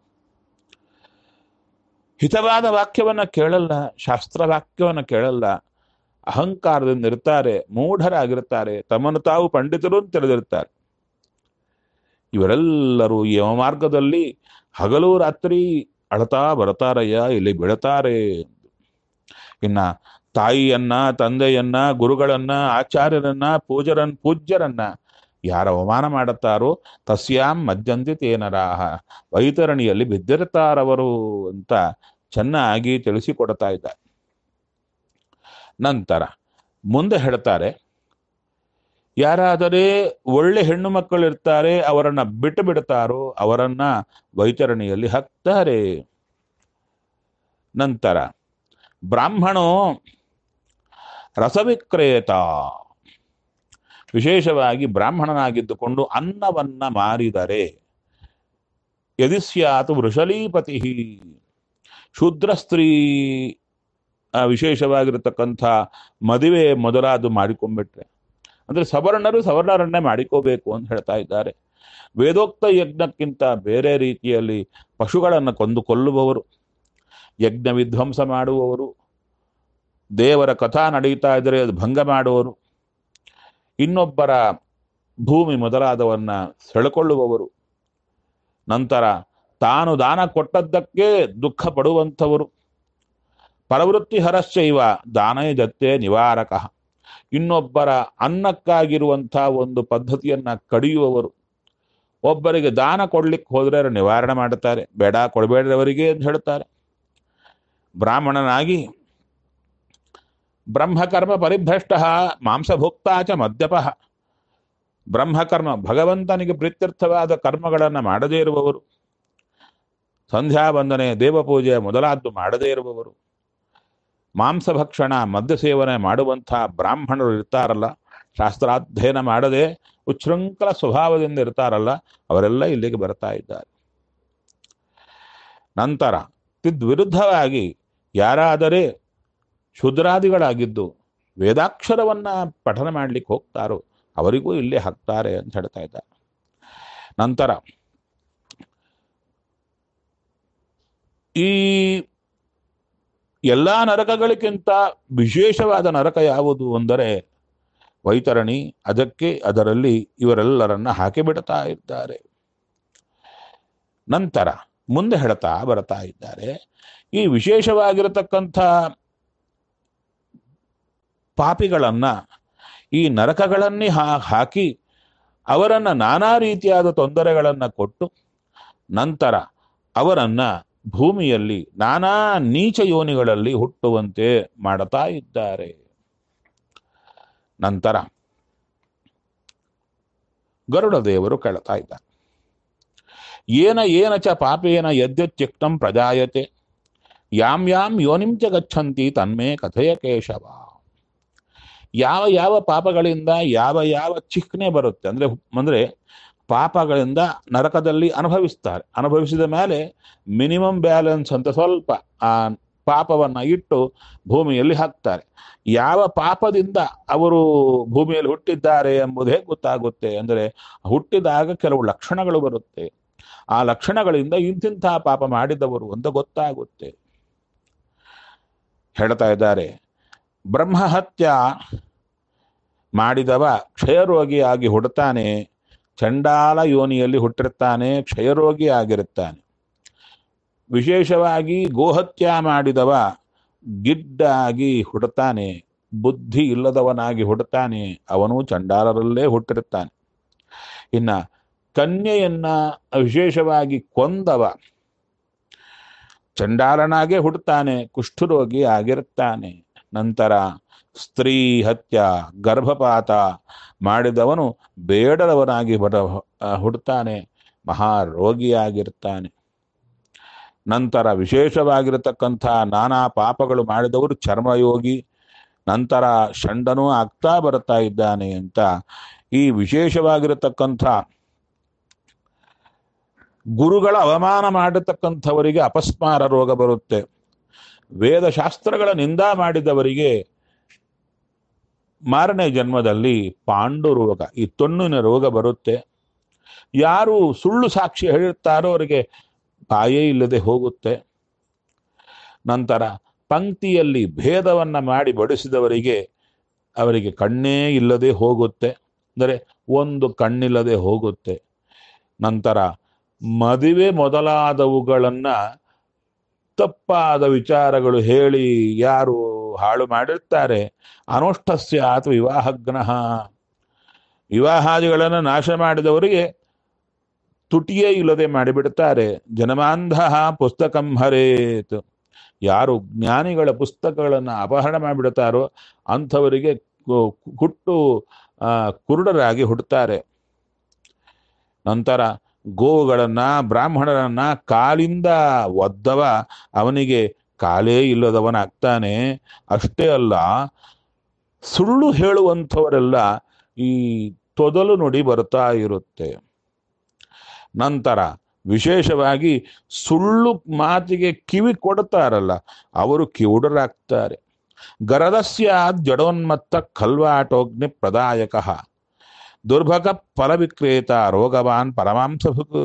ಹಿತವಾದ ವಾಕ್ಯವನ್ನ ಕೇಳಲ್ಲ, ಶಾಸ್ತ್ರ ವಾಕ್ಯವನ್ನ ಕೇಳಲ್ಲ, ಅಹಂಕಾರದಿಂದ ಇರ್ತಾರೆ, ಮೂಢರಾಗಿರ್ತಾರೆ, ತಮ್ಮನ್ನು ತಾವು ಪಂಡಿತರು ಅಂತ ತಿಳಿದಿರ್ತಾರೆ. ಇವರೆಲ್ಲರೂ ಯಮ ಮಾರ್ಗದಲ್ಲಿ ಹಗಲು ರಾತ್ರಿ ಅಳತಾ ಬರ್ತಾರಯ್ಯ, ಇಲ್ಲಿ ಬೀಳ್ತಾರೆ. ಇನ್ನ ತಾಯಿಯನ್ನ, ತಂದೆಯನ್ನ, ಗುರುಗಳನ್ನ, ಆಚಾರ್ಯರನ್ನ, ಪೂಜರನ್ ಪೂಜ್ಯರನ್ನ ಯಾರ ಅವಮಾನ ಮಾಡುತ್ತಾರೋ ತಸ್ಯಾಂ ಮಜ್ಜಂತಿ ತೇನರಾಹ, ವೈತರಣಿಯಲ್ಲಿ ಬಿದ್ದಿರ್ತಾರವರು ಅಂತ ಚೆನ್ನಾಗಿ ತಿಳಿಸಿಕೊಡ್ತಾ ಇದ್ದಾರೆ. ನಂತರ ಮುಂದೆ ಹೇಳ್ತಾರೆ, ಯಾರಾದರೆ ಒಳ್ಳೆ ಹೆಣ್ಣು ಮಕ್ಕಳು ಇರ್ತಾರೆ ಅವರನ್ನ ಬಿಟ್ಟು ಬಿಡ್ತಾರೋ ಅವರನ್ನ ವೈತರಣಿಯಲ್ಲಿ ಹಾಕ್ತಾರೆ. ನಂತರ ಬ್ರಾಹ್ಮಣೋ ರಸವಿಕ್ರೇತ, ವಿಶೇಷವಾಗಿ ಬ್ರಾಹ್ಮಣನಾಗಿದ್ದುಕೊಂಡು ಅನ್ನವನ್ನ ಮಾರಿದರೆ, ಯದಿಸ್ಯಾತು ವೃಷಲೀಪತಿ, ಶೂದ್ರ ಸ್ತ್ರೀ ವಿಶೇಷವಾಗಿರತಕ್ಕಂಥ ಮದುವೆ ಮೊದಲಾದು ಮಾಡಿಕೊಂಡ್ಬಿಟ್ರೆ, ಅಂದ್ರೆ ಸವರ್ಣರು ಸವರ್ಣರನ್ನೇ ಮಾಡಿಕೋಬೇಕು ಅಂತ ಹೇಳ್ತಾ ಇದ್ದಾರೆ. ವೇದೋಕ್ತ ಯಜ್ಞಕ್ಕಿಂತ ಬೇರೆ ರೀತಿಯಲ್ಲಿ ಪಶುಗಳನ್ನು ಕೊಂದು ಕೊಲ್ಲುವವರು, ಯಜ್ಞ ವಿಧ್ವಂಸ ಮಾಡುವವರು, ದೇವರ ಕಥಾ ನಡೀತಾ ಇದ್ದರೆ ಅದು ಭಂಗ ಮಾಡುವವರು, ಇನ್ನೊಬ್ಬರ ಭೂಮಿ ಮೊದಲಾದವನ್ನ ಸೆಳೆಕೊಳ್ಳುವವರು, ನಂತರ ತಾನು ದಾನ ಕೊಟ್ಟದ್ದಕ್ಕೆ ದುಃಖ ಪಡುವಂಥವರು, ಪರವೃತ್ತಿ ಹರಶ್ಚೈವ ದಾನೇ ದತ್ತೇ ನಿವಾರಕ, ಇನ್ನೊಬ್ಬರ ಅನ್ನಕ್ಕಾಗಿರುವಂಥ ಒಂದು ಪದ್ಧತಿಯನ್ನ ಕಡಿಯುವವರು, ಒಬ್ಬರಿಗೆ ದಾನ ಕೊಡ್ಲಿಕ್ಕೆ ಹೋದ್ರೆ ನಿವಾರಣೆ ಮಾಡುತ್ತಾರೆ, ಬೇಡ ಕೊಡಬೇಡ್ರಿ ಅವರಿಗೆ ಅಂತ ಹೇಳ್ತಾರೆ. ಬ್ರಾಹ್ಮಣನಾಗಿ ಬ್ರಹ್ಮಕರ್ಮ ಪರಿಭ್ರಷ್ಟ ಮಾಂಸಭೋಕ್ತಾಚ ಮದ್ಯಪ, ಬ್ರಹ್ಮಕರ್ಮ ಭಗವಂತನಿಗೆ ಪ್ರೀತ್ಯರ್ಥವಾದ ಕರ್ಮಗಳನ್ನು ಮಾಡದೇ ಇರುವವರು, ಸಂಧ್ಯಾ ವಂದನೆ ದೇವಪೂಜೆ ಮೊದಲಾದ್ದು ಮಾಡದೇ ಇರುವವರು, ಮಾಂಸಭಕ್ಷಣ ಮದ್ಯ ಸೇವನೆ ಮಾಡುವಂಥ ಬ್ರಾಹ್ಮಣರು ಇರ್ತಾರಲ್ಲ, ಶಾಸ್ತ್ರಾಧ್ಯಯನ ಮಾಡದೆ ಉಚ್ಛೃಂಖಲ ಸ್ವಭಾವದಿಂದ ಇರ್ತಾರಲ್ಲ, ಅವರೆಲ್ಲ ಇಲ್ಲಿಗೆ ಬರ್ತಾ ಇದ್ದಾರೆ. ನಂತರ ತಿದ್ವಿರುದ್ಧವಾಗಿ ಯಾರಾದರೆ ಶೂದ್ರಾದಿಗಳಾಗಿದ್ದು ವೇದಾಕ್ಷರವನ್ನ ಪಠನ ಮಾಡ್ಲಿಕ್ಕೆ ಹೋಗ್ತಾರೋ ಅವರಿಗೂ ಇಲ್ಲಿ ಹಾಕ್ತಾರೆ ಅಂತ ಹೇಳ್ತಾ ಇದ್ದಾರೆ. ನಂತರ ಈ ಎಲ್ಲ ನರಕಗಳಿಗಿಂತ ವಿಶೇಷವಾದ ನರಕ ಯಾವುದು ಅಂದರೆ ವೈತರಣಿ, ಅದಕ್ಕೆ ಅದರಲ್ಲಿ ಇವರೆಲ್ಲರನ್ನ ಹಾಕಿಬಿಡ್ತಾ ಇದ್ದಾರೆ. ನಂತರ ಮುಂದೆ ಹೇಳ್ತಾ ಬರ್ತಾ ಇದ್ದಾರೆ, ಈ ವಿಶೇಷವಾಗಿರತಕ್ಕಂಥ ಪಾಪಿಗಳನ್ನ ಈ ನರಕಗಳನ್ನೇ ಹಾಕಿ ಅವರನ್ನ ನಾನಾ ರೀತಿಯಾದ ತೊಂದರೆಗಳನ್ನು ಕೊಟ್ಟು ನಂತರ ಅವರನ್ನ ಭೂಮಿಯಲ್ಲಿ ನಾನಾ ನೀಚ ಯೋನಿಗಳಲ್ಲಿ ಹುಟ್ಟುವಂತೆ ಮಾಡುತ್ತಾ ಇದ್ದಾರೆ. ನಂತರ ಗರುಡ ದೇವರು ಕೇಳ್ತಾ ಇದ್ದಾರೆ, ಏನ ಏನ ಚ ಪಾಪೇನ ಯದ್ಯತ್ಯಕ್ತಂ ಪ್ರಜಾಯತೆ ಯಾಂ ಯಾಂ ಯೋನಿಂಚ ಗಚ್ಚಂತಿ ತನ್ಮೇ ಕಥೆಯ ಕೇಶವ. ಯಾವ ಯಾವ ಪಾಪಗಳಿಂದ ಯಾವ ಯಾವ ಚಿಹ್ನೆ ಬರುತ್ತೆ ಅಂದ್ರೆ ಅಂದ್ರೆ ಪಾಪಗಳಿಂದ ನರಕದಲ್ಲಿ ಅನುಭವಿಸ್ತಾರೆ, ಅನುಭವಿಸಿದ ಮೇಲೆ ಮಿನಿಮಮ್ ಬ್ಯಾಲೆನ್ಸ್ ಅಂತ ಸ್ವಲ್ಪ ಆ ಪಾಪವನ್ನ ಇಟ್ಟು ಭೂಮಿಯಲ್ಲಿ ಹಾಕ್ತಾರೆ. ಯಾವ ಪಾಪದಿಂದ ಅವರು ಭೂಮಿಯಲ್ಲಿ ಹುಟ್ಟಿದ್ದಾರೆ ಎಂಬುದೇ ಗೊತ್ತಾಗುತ್ತೆ. ಅಂದರೆ ಹುಟ್ಟಿದಾಗ ಕೆಲವು ಲಕ್ಷಣಗಳು ಬರುತ್ತೆ. ಆ ಲಕ್ಷಣಗಳಿಂದ ಇಂತಿಂಥ ಪಾಪ ಮಾಡಿದವರು ಅಂತ ಗೊತ್ತಾಗುತ್ತೆ. ಹೇಳ್ತಾ ಇದ್ದಾರೆ, ಬ್ರಹ್ಮಹತ್ಯ ಮಾಡಿದವ ಕ್ಷಯರೋಗಿಯಾಗಿ ಹುಡ್ತಾನೆ, ಚಂಡಾಲ ಯೋನಿಯಲ್ಲಿ ಹುಟ್ಟಿರ್ತಾನೆ, ಕ್ಷಯರೋಗಿ ಆಗಿರುತ್ತಾನೆ. ವಿಶೇಷವಾಗಿ ಗೋಹತ್ಯ ಮಾಡಿದವ ಗಿಡ್ಡಾಗಿ ಹುಡ್ತಾನೆ, ಬುದ್ಧಿ ಇಲ್ಲದವನಾಗಿ ಹುಡ್ತಾನೆ, ಅವನು ಚಂಡಾಲರಲ್ಲೇ ಹುಟ್ಟಿರ್ತಾನೆ. ಇನ್ನ ಕನ್ಯೆಯನ್ನ ವಿಶೇಷವಾಗಿ ಕೊಂದವ ಚಂಡಾಲನಾಗೆ ಹುಡ್ತಾನೆ, ಕುಷ್ಠರೋಗಿ ಆಗಿರ್ತಾನೆ. ನಂತರ ಸ್ತ್ರೀ ಹತ್ಯ, ಗರ್ಭಪಾತ ಮಾಡಿದವನು ಬೇಡದವನಾಗಿ ಬರ ಹುಡ್ತಾನೆ, ಮಹಾರೋಗಿಯಾಗಿರ್ತಾನೆ. ನಂತರ ವಿಶೇಷವಾಗಿರತಕ್ಕಂಥ ನಾನಾ ಪಾಪಗಳು ಮಾಡಿದವರು ಚರ್ಮಯೋಗಿ, ನಂತರ ಷಂಡನೂ ಆಗ್ತಾ ಬರ್ತಾ ಇದ್ದಾನೆ ಅಂತ ಈ ವಿಶೇಷವಾಗಿರತಕ್ಕಂಥ ಗುರುಗಳ ಅವಮಾನ ಮಾಡತಕ್ಕಂಥವರಿಗೆ ಅಪಸ್ಮಾರ ರೋಗ ಬರುತ್ತೆ. ವೇದಶಾಸ್ತ್ರಗಳ ನಿಂದ ಮಾಡಿದವರಿಗೆ ಮಾರನೇ ಜನ್ಮದಲ್ಲಿ ಪಾಂಡು ರೋಗ, ಈ ತೊಣ್ಣಿನ ರೋಗ ಬರುತ್ತೆ. ಯಾರು ಸುಳ್ಳು ಸಾಕ್ಷಿ ಹೇಳಿರ್ತಾರೋ ಅವರಿಗೆ ಬಾಯೇ ಇಲ್ಲದೆ ಹೋಗುತ್ತೆ. ನಂತರ ಪಂಕ್ತಿಯಲ್ಲಿ ಭೇದವನ್ನ ಮಾಡಿ ಬಡಿಸಿದವರಿಗೆ ಅವರಿಗೆ ಕಣ್ಣೇ ಇಲ್ಲದೆ ಹೋಗುತ್ತೆ, ಅಂದರೆ ಒಂದು ಕಣ್ಣಿಲ್ಲದೆ ಹೋಗುತ್ತೆ. ನಂತರ ಮದುವೆ ಮೊದಲಾದವುಗಳನ್ನ ತಪ್ಪಾದ ವಿಚಾರಗಳು ಹೇಳಿ ಯಾರು ಹಾಳು ಮಾಡಿರ್ತಾರೆ, ಅನುಷ್ಠಸ್ಯ ಅಥವಾ ವಿವಾಹಗ್ನಃ, ವಿವಾಹಾದಿಗಳನ್ನು ನಾಶ ಮಾಡಿದವರಿಗೆ ತುಟಿಯೇ ಇಲ್ಲದೆ ಮಾಡಿಬಿಡ್ತಾರೆ. ಜನಮಾಂಧ ಪುಸ್ತಕಂ ಹರೇತ್, ಯಾರು ಜ್ಞಾನಿಗಳ ಪುಸ್ತಕಗಳನ್ನು ಅಪಹರಣ ಮಾಡಿಬಿಡ್ತಾರೋ ಅಂಥವರಿಗೆ ಹುಟ್ಟು ಕುರುಡರಾಗಿ ಹುಟ್ಟುತ್ತಾರೆ. ನಂತರ ಗೋವುಗಳನ್ನ ಬ್ರಾಹ್ಮಣರನ್ನ ಕಾಲಿಂದ ಒದ್ದವ ಅವನಿಗೆ ಕಾಲೇ ಇಲ್ಲದವನಾಗ್ತಾನೆ. ಅಷ್ಟೇ ಅಲ್ಲ, ಸುಳ್ಳು ಹೇಳುವಂಥವರೆಲ್ಲ ಈ ತೊದಲು ನುಡಿ ಬರ್ತಾ ಇರುತ್ತೆ. ನಂತರ ವಿಶೇಷವಾಗಿ ಸುಳ್ಳು ಮಾತಿಗೆ ಕಿವಿ ಕೊಡ್ತಾರಲ್ಲ ಅವರು ಕಿವುಡರಾಗ್ತಾರೆ. ಗರದಸ್ಯ ಜಡೋನ್ಮತ್ತ ಖಲ್ವಾಟೋಗ್ನಿ ಪ್ರದಾಯಕ ದುರ್ಭಗ ಫಲವಿಕ್ರೇತ ರೋಗವಾನ್ ಪರಮಾಂಸಭುಕ್.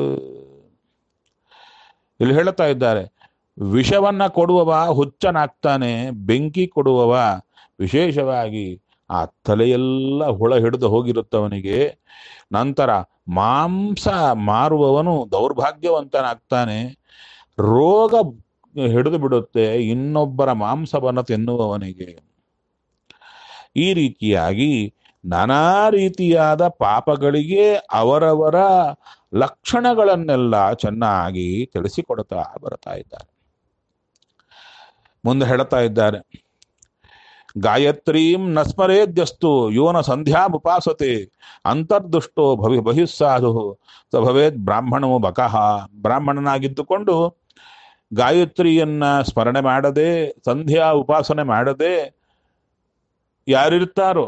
ಇಲ್ಲಿ ಹೇಳ್ತಾ ಇದ್ದಾರೆ, ವಿಷವನ್ನ ಕೊಡುವವ ಹುಚ್ಚನಾಗ್ತಾನೆ, ಬೆಂಕಿ ಕೊಡುವವ ವಿಶೇಷವಾಗಿ ಆ ತಲೆಯೆಲ್ಲ ಹುಳ ಹಿಡಿದು ಹೋಗಿರುತ್ತವನಿಗೆ. ನಂತರ ಮಾಂಸ ಮಾರುವವನು ದೌರ್ಭಾಗ್ಯವಂತನಾಗ್ತಾನೆ, ರೋಗ ಹಿಡಿದು ಬಿಡುತ್ತೆ ಇನ್ನೊಬ್ಬರ ಮಾಂಸವನ್ನು ತಿನ್ನುವವನಿಗೆ. ಈ ರೀತಿಯಾಗಿ ನಾನಾ ರೀತಿಯಾದ ಪಾಪಗಳಿಗೆ ಅವರವರ ಲಕ್ಷಣಗಳನ್ನೆಲ್ಲ ಚೆನ್ನಾಗಿ ತಿಳಿಸಿಕೊಡ್ತಾ ಬರ್ತಾ ಇದ್ದಾರೆ. ಮುಂದೆ ಹೇಳ್ತಾ ಇದ್ದಾರೆ, ಗಾಯತ್ರೀಂ ನಸ್ಮರೇದ್ಯಸ್ತು ಯೋನ ಸಂಧ್ಯಾ ಉಪಾಸತೆ ಅಂತರ್ದುಷ್ಟೋ ಭವಿ ಬಹಿಸ್ಸಾಧು ಸ ಭವೇದ್ ಬ್ರಾಹ್ಮಣೋ ಬಕಃ. ಬ್ರಾಹ್ಮಣನಾಗಿದ್ದುಕೊಂಡು ಗಾಯತ್ರಿಯನ್ನ ಸ್ಮರಣೆ ಮಾಡದೆ ಸಂಧ್ಯಾ ಉಪಾಸನೆ ಮಾಡದೆ ಯಾರಿರ್ತಾರೋ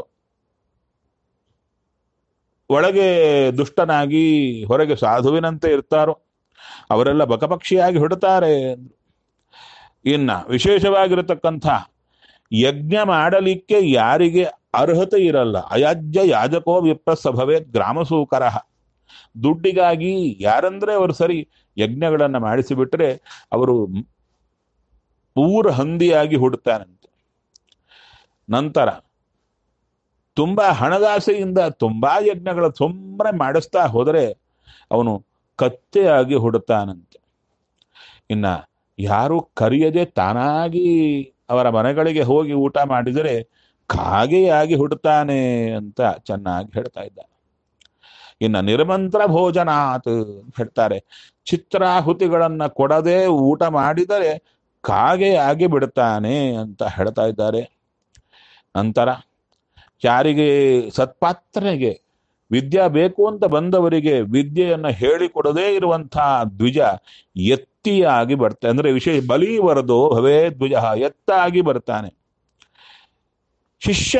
ಒಳಗೆ ದುಷ್ಟನಾಗಿ ಹೊರಗೆ ಸಾಧುವಿನಂತೆ ಇರ್ತಾರೋ ಅವರೆಲ್ಲ ಬಕಪಕ್ಷಿಯಾಗಿ ಹುಡುತ್ತಾರೆ. ಇನ್ನ ವಿಶೇಷವಾಗಿರತಕ್ಕಂಥ ಯಜ್ಞ ಮಾಡಲಿಕ್ಕೆ ಯಾರಿಗೆ ಅರ್ಹತೆ ಇರಲ್ಲ, ಅಯಾಜ್ಯ ಯಾಜಕೋ ವಿಪ್ರಸ್ಸ ಭವೇತ್ ಗ್ರಾಮಸೂಕರ. ದುಡ್ಡಿಗಾಗಿ ಯಾರಂದ್ರೆ ಅವರು ಸರಿ ಯಜ್ಞಗಳನ್ನ ಮಾಡಿಸಿಬಿಟ್ರೆ ಅವರು ಪೂರ ಹಂದಿಯಾಗಿ ಹುಡುತ್ತಾನಂತೆ. ನಂತರ ತುಂಬಾ ಹಣದಾಸೆಯಿಂದ ತುಂಬಾ ಯಜ್ಞಗಳ ಸುಮ್ಮನೆ ಮಾಡಿಸ್ತಾ ಹೋದರೆ ಅವನು ಕತ್ತೆಯಾಗಿ ಹುಡುತ್ತಾನಂತೆ. ಇನ್ನ ಯಾರು ಕರೆಯದೆ ತಾನಾಗಿ ಅವರ ಮನೆಗಳಿಗೆ ಹೋಗಿ ಊಟ ಮಾಡಿದರೆ ಕಾಗೆಯಾಗಿ ಹುಡುತ್ತಾನೆ ಅಂತ ಚೆನ್ನಾಗಿ ಹೇಳ್ತಾ ಇದ್ದಾರೆ. ಇನ್ನು ನಿರ್ಮಂತ್ರ ಭೋಜನಾತ್ ಹೇಳ್ತಾರೆ, ಚಿತ್ರಾಹುತಿಗಳನ್ನ ಕೊಡದೆ ಊಟ ಮಾಡಿದರೆ ಕಾಗೆಯಾಗಿ ಬಿಡುತ್ತಾನೆ ಅಂತ ಹೇಳ್ತಾ ಇದ್ದಾರೆ. ನಂತರ ಯಾರಿಗೆ ಸತ್ಪಾತ್ರನಿಗೆ ವಿದ್ಯೆ ಬೇಕು ಅಂತ ಬಂದವರಿಗೆ ವಿದ್ಯೆಯನ್ನ ಹೇಳಿಕೊಡದೇ ಇರುವಂತಹ ದ್ವಿಜ ಎತ್ತಿಯಾಗಿ ಬರ್ತಾನೆ, ಅಂದ್ರೆ ವಿಶೇಷ ಬಲಿವರದೋ ಭವೇ ದ್ವಿಜ, ಎತ್ತಾಗಿ ಬರ್ತಾನೆ.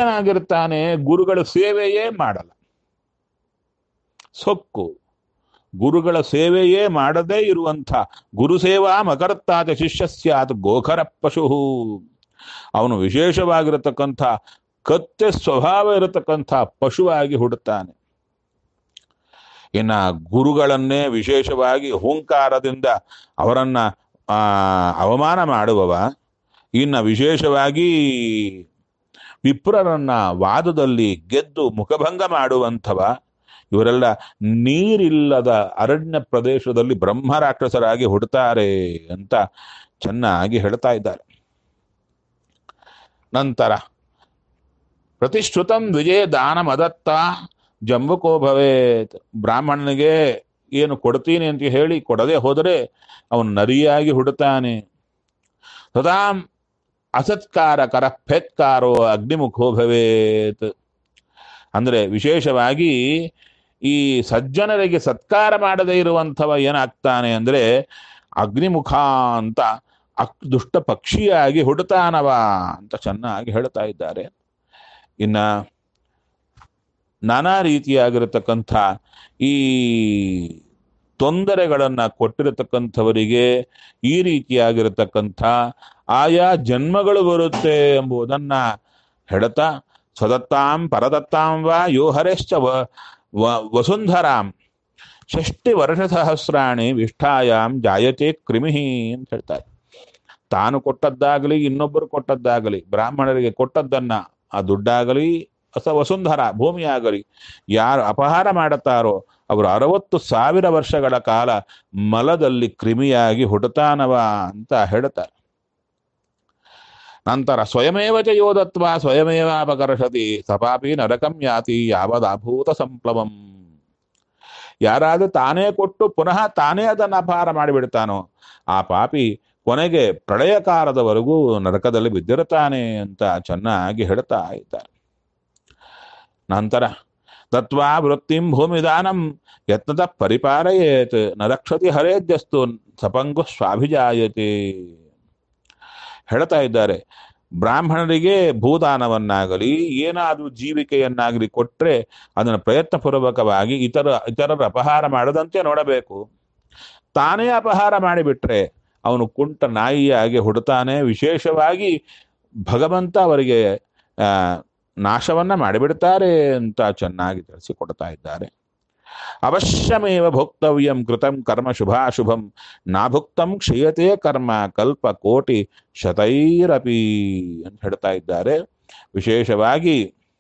ಶಿಷ್ಯನಾಗಿರ್ತಾನೆ, ಗುರುಗಳ ಸೇವೆಯೇ ಮಾಡಲ್ಲ, ಸೊಕ್ಕು ಗುರುಗಳ ಸೇವೆಯೇ ಮಾಡದೇ ಇರುವಂಥ ಗುರು ಸೇವಾ ಮಕರ್ತಾತ ಶಿಷ್ಯ ಸ್ಯಾತ್ ಗೋಖರ ಪಶು. ಅವನು ವಿಶೇಷವಾಗಿರತಕ್ಕಂಥ ಕತ್ತೆ ಸ್ವಭಾವ ಇರತಕ್ಕಂಥ ಪಶುವಾಗಿ ಹುಡುತ್ತಾನೆ. ಇನ್ನು ಗುರುಗಳನ್ನೇ ವಿಶೇಷವಾಗಿ ಹುಂಕಾರದಿಂದ ಅವರನ್ನ ಆ ಅವಮಾನ ಮಾಡುವವ, ಇನ್ನು ವಿಶೇಷವಾಗಿ ವಿಪ್ರರನ್ನ ವಾದದಲ್ಲಿ ಗೆದ್ದು ಮುಖಭಂಗ ಮಾಡುವಂಥವ, ಇವರೆಲ್ಲ ನೀರಿಲ್ಲದ ಅರಣ್ಯ ಪ್ರದೇಶದಲ್ಲಿ ಬ್ರಹ್ಮರಾಕ್ಷಸರಾಗಿ ಹುಡ್ತಾರೆ ಅಂತ ಚೆನ್ನಾಗಿ ಹೇಳ್ತಾ ಇದ್ದಾರೆ. ನಂತರ ಪ್ರತಿಶ್ರುತಂ ವಿಜಯ ದಾನ ಮದತ್ತ ಜಂಬುಕೋ ಭವೇತ್. ಬ್ರಾಹ್ಮಣನಿಗೆ ಏನು ಕೊಡ್ತೀನಿ ಅಂತ ಹೇಳಿ ಕೊಡದೆ ಹೋದರೆ ಅವನು ನರಿಯಾಗಿ ಹುಡುತಾನೆ. ಸದಾ ಅಸತ್ಕಾರ ಕರ ಫೇತ್ಕಾರೋ ಅಗ್ನಿಮುಖೋ ಭವೇತ್. ಅಂದರೆ ವಿಶೇಷವಾಗಿ ಈ ಸಜ್ಜನರಿಗೆ ಸತ್ಕಾರ ಮಾಡದೇ ಇರುವಂಥವ ಏನಾಗ್ತಾನೆ ಅಂದರೆ ಅಗ್ನಿಮುಖ ಅಂತ ಅಕ್ ದುಷ್ಟ ಪಕ್ಷಿಯಾಗಿ ಹುಡುತಾನವ ಅಂತ ಚೆನ್ನಾಗಿ ಹೇಳ್ತಾ ಇದ್ದಾರೆ. ಇನ್ನ ನಾನಾ ರೀತಿಯಾಗಿರತಕ್ಕಂಥ ಈ ತೊಂದರೆಗಳನ್ನು ಕೊಟ್ಟಿರತಕ್ಕಂಥವರಿಗೆ ಈ ರೀತಿಯಾಗಿರತಕ್ಕಂಥ ಆಯಾ ಜನ್ಮಗಳು ಬರುತ್ತೆ ಎಂಬುದನ್ನ ಹೇಳ್ತಾ, ಸ್ವದತ್ತಾಂ ಪರದತ್ತಾಂ ವಾ ಯೋ ಹರೇಶ್ಚ ವಸುಂಧರಾಂ ಷಷ್ಟಿ ವರ್ಷ ಸಹಸ್ರಾಣಿ ವಿಷ್ಠಾಯಾಮ್ ಜಾಯತೆ ಕ್ರಿಮಿಹಿ ಅಂತ ಹೇಳ್ತಾರೆ. ತಾನು ಕೊಟ್ಟದ್ದಾಗಲಿ ಇನ್ನೊಬ್ಬರು ಕೊಟ್ಟದ್ದಾಗಲಿ, ಬ್ರಾಹ್ಮಣರಿಗೆ ಕೊಟ್ಟದ್ದನ್ನ ಆ ದುಡ್ಡಾಗಲಿ ಅಥವಾ ವಸುಂಧರ ಭೂಮಿಯಾಗಲಿ ಯಾರು ಅಪಹಾರ ಮಾಡುತ್ತಾರೋ ಅವರು ಅರವತ್ತು ಸಾವಿರ ವರ್ಷಗಳ ಕಾಲ ಮಲದಲ್ಲಿ ಕ್ರಿಮಿಯಾಗಿ ಹುಟ್ಟುತ್ತಾನವ ಅಂತ ಹೇಳ್ತಾರೆ. ನಂತರ ಸ್ವಯಮೇವ ಚ ಯೋದತ್ವ ಸ್ವಯಮೇವ ಅಪಕರ್ಷತಿ ಸಪಾಪಿ ನರಕಂ ಯಾತಿ ಯಾವದಾಭೂತ ಸಂಪ್ಲವಂ. ಯಾರಾದ್ರೂ ತಾನೇ ಕೊಟ್ಟು ಪುನಃ ತಾನೇ ಅದನ್ನು ಅಪಹಾರ ಮಾಡಿಬಿಡ್ತಾನೋ ಆ ಪಾಪಿ ಕೊನೆಗೆ ಪ್ರಳಯ ಕಾಲದವರೆಗೂ ನರಕದಲ್ಲಿ ಬಿದ್ದಿರುತ್ತಾನೆ ಅಂತ ಚೆನ್ನಾಗಿ ಹೇಳ್ತಾ ಇದ್ದಾರೆ. ನಂತರ ತತ್ವಾ ವೃತ್ತಿಂ ಭೂಮಿದಾನಂ ಯತ್ನದ ಪರಿಪಾಲಯೇತ್ ನ ರಕ್ಷತಿ ಹರೇದ್ಯಸ್ತು ಸಪಂಗು ಸ್ವಾಭಿಜಾಯತೆ. ಹೇಳ್ತಾ ಇದ್ದಾರೆ, ಬ್ರಾಹ್ಮಣರಿಗೆ ಭೂದಾನವನ್ನಾಗಲಿ ಏನಾದರೂ ಜೀವಿಕೆಯನ್ನಾಗಲಿ ಕೊಟ್ಟರೆ ಅದನ್ನು ಪ್ರಯತ್ನಪೂರ್ವಕವಾಗಿ ಇತರ ಇತರರ ಅಪಹಾರ ಮಾಡದಂತೆ ನೋಡಬೇಕು. ತಾನೇ ಅಪಹಾರ ಮಾಡಿಬಿಟ್ರೆ ಅವನು ಕುಂಟ ನಾಯಿಯಾಗಿ ಹುಡುತಾನೆ. ವಿಶೇಷವಾಗಿ ಭಗವಂತ ಅವರಿಗೆ ಆ ನಾಶವನ್ನ ಮಾಡಿಬಿಡ್ತಾರೆ ಅಂತ ಚೆನ್ನಾಗಿ ತಿಳಿಸಿಕೊಡ್ತಾ ಇದ್ದಾರೆ. ಅವಶ್ಯಮೇವ ಭೋಕ್ತವ್ಯಂ ಕೃತಂ ಕರ್ಮ ಶುಭಾಶುಭಂ ನಾಭುಕ್ತಂ ಕ್ಷೀಯತೆ ಕರ್ಮ ಕಲ್ಪ ಕೋಟಿ ಶತೈರಪಿ ಅಂತ ಹೇಳ್ತಾ ಇದ್ದಾರೆ. ವಿಶೇಷವಾಗಿ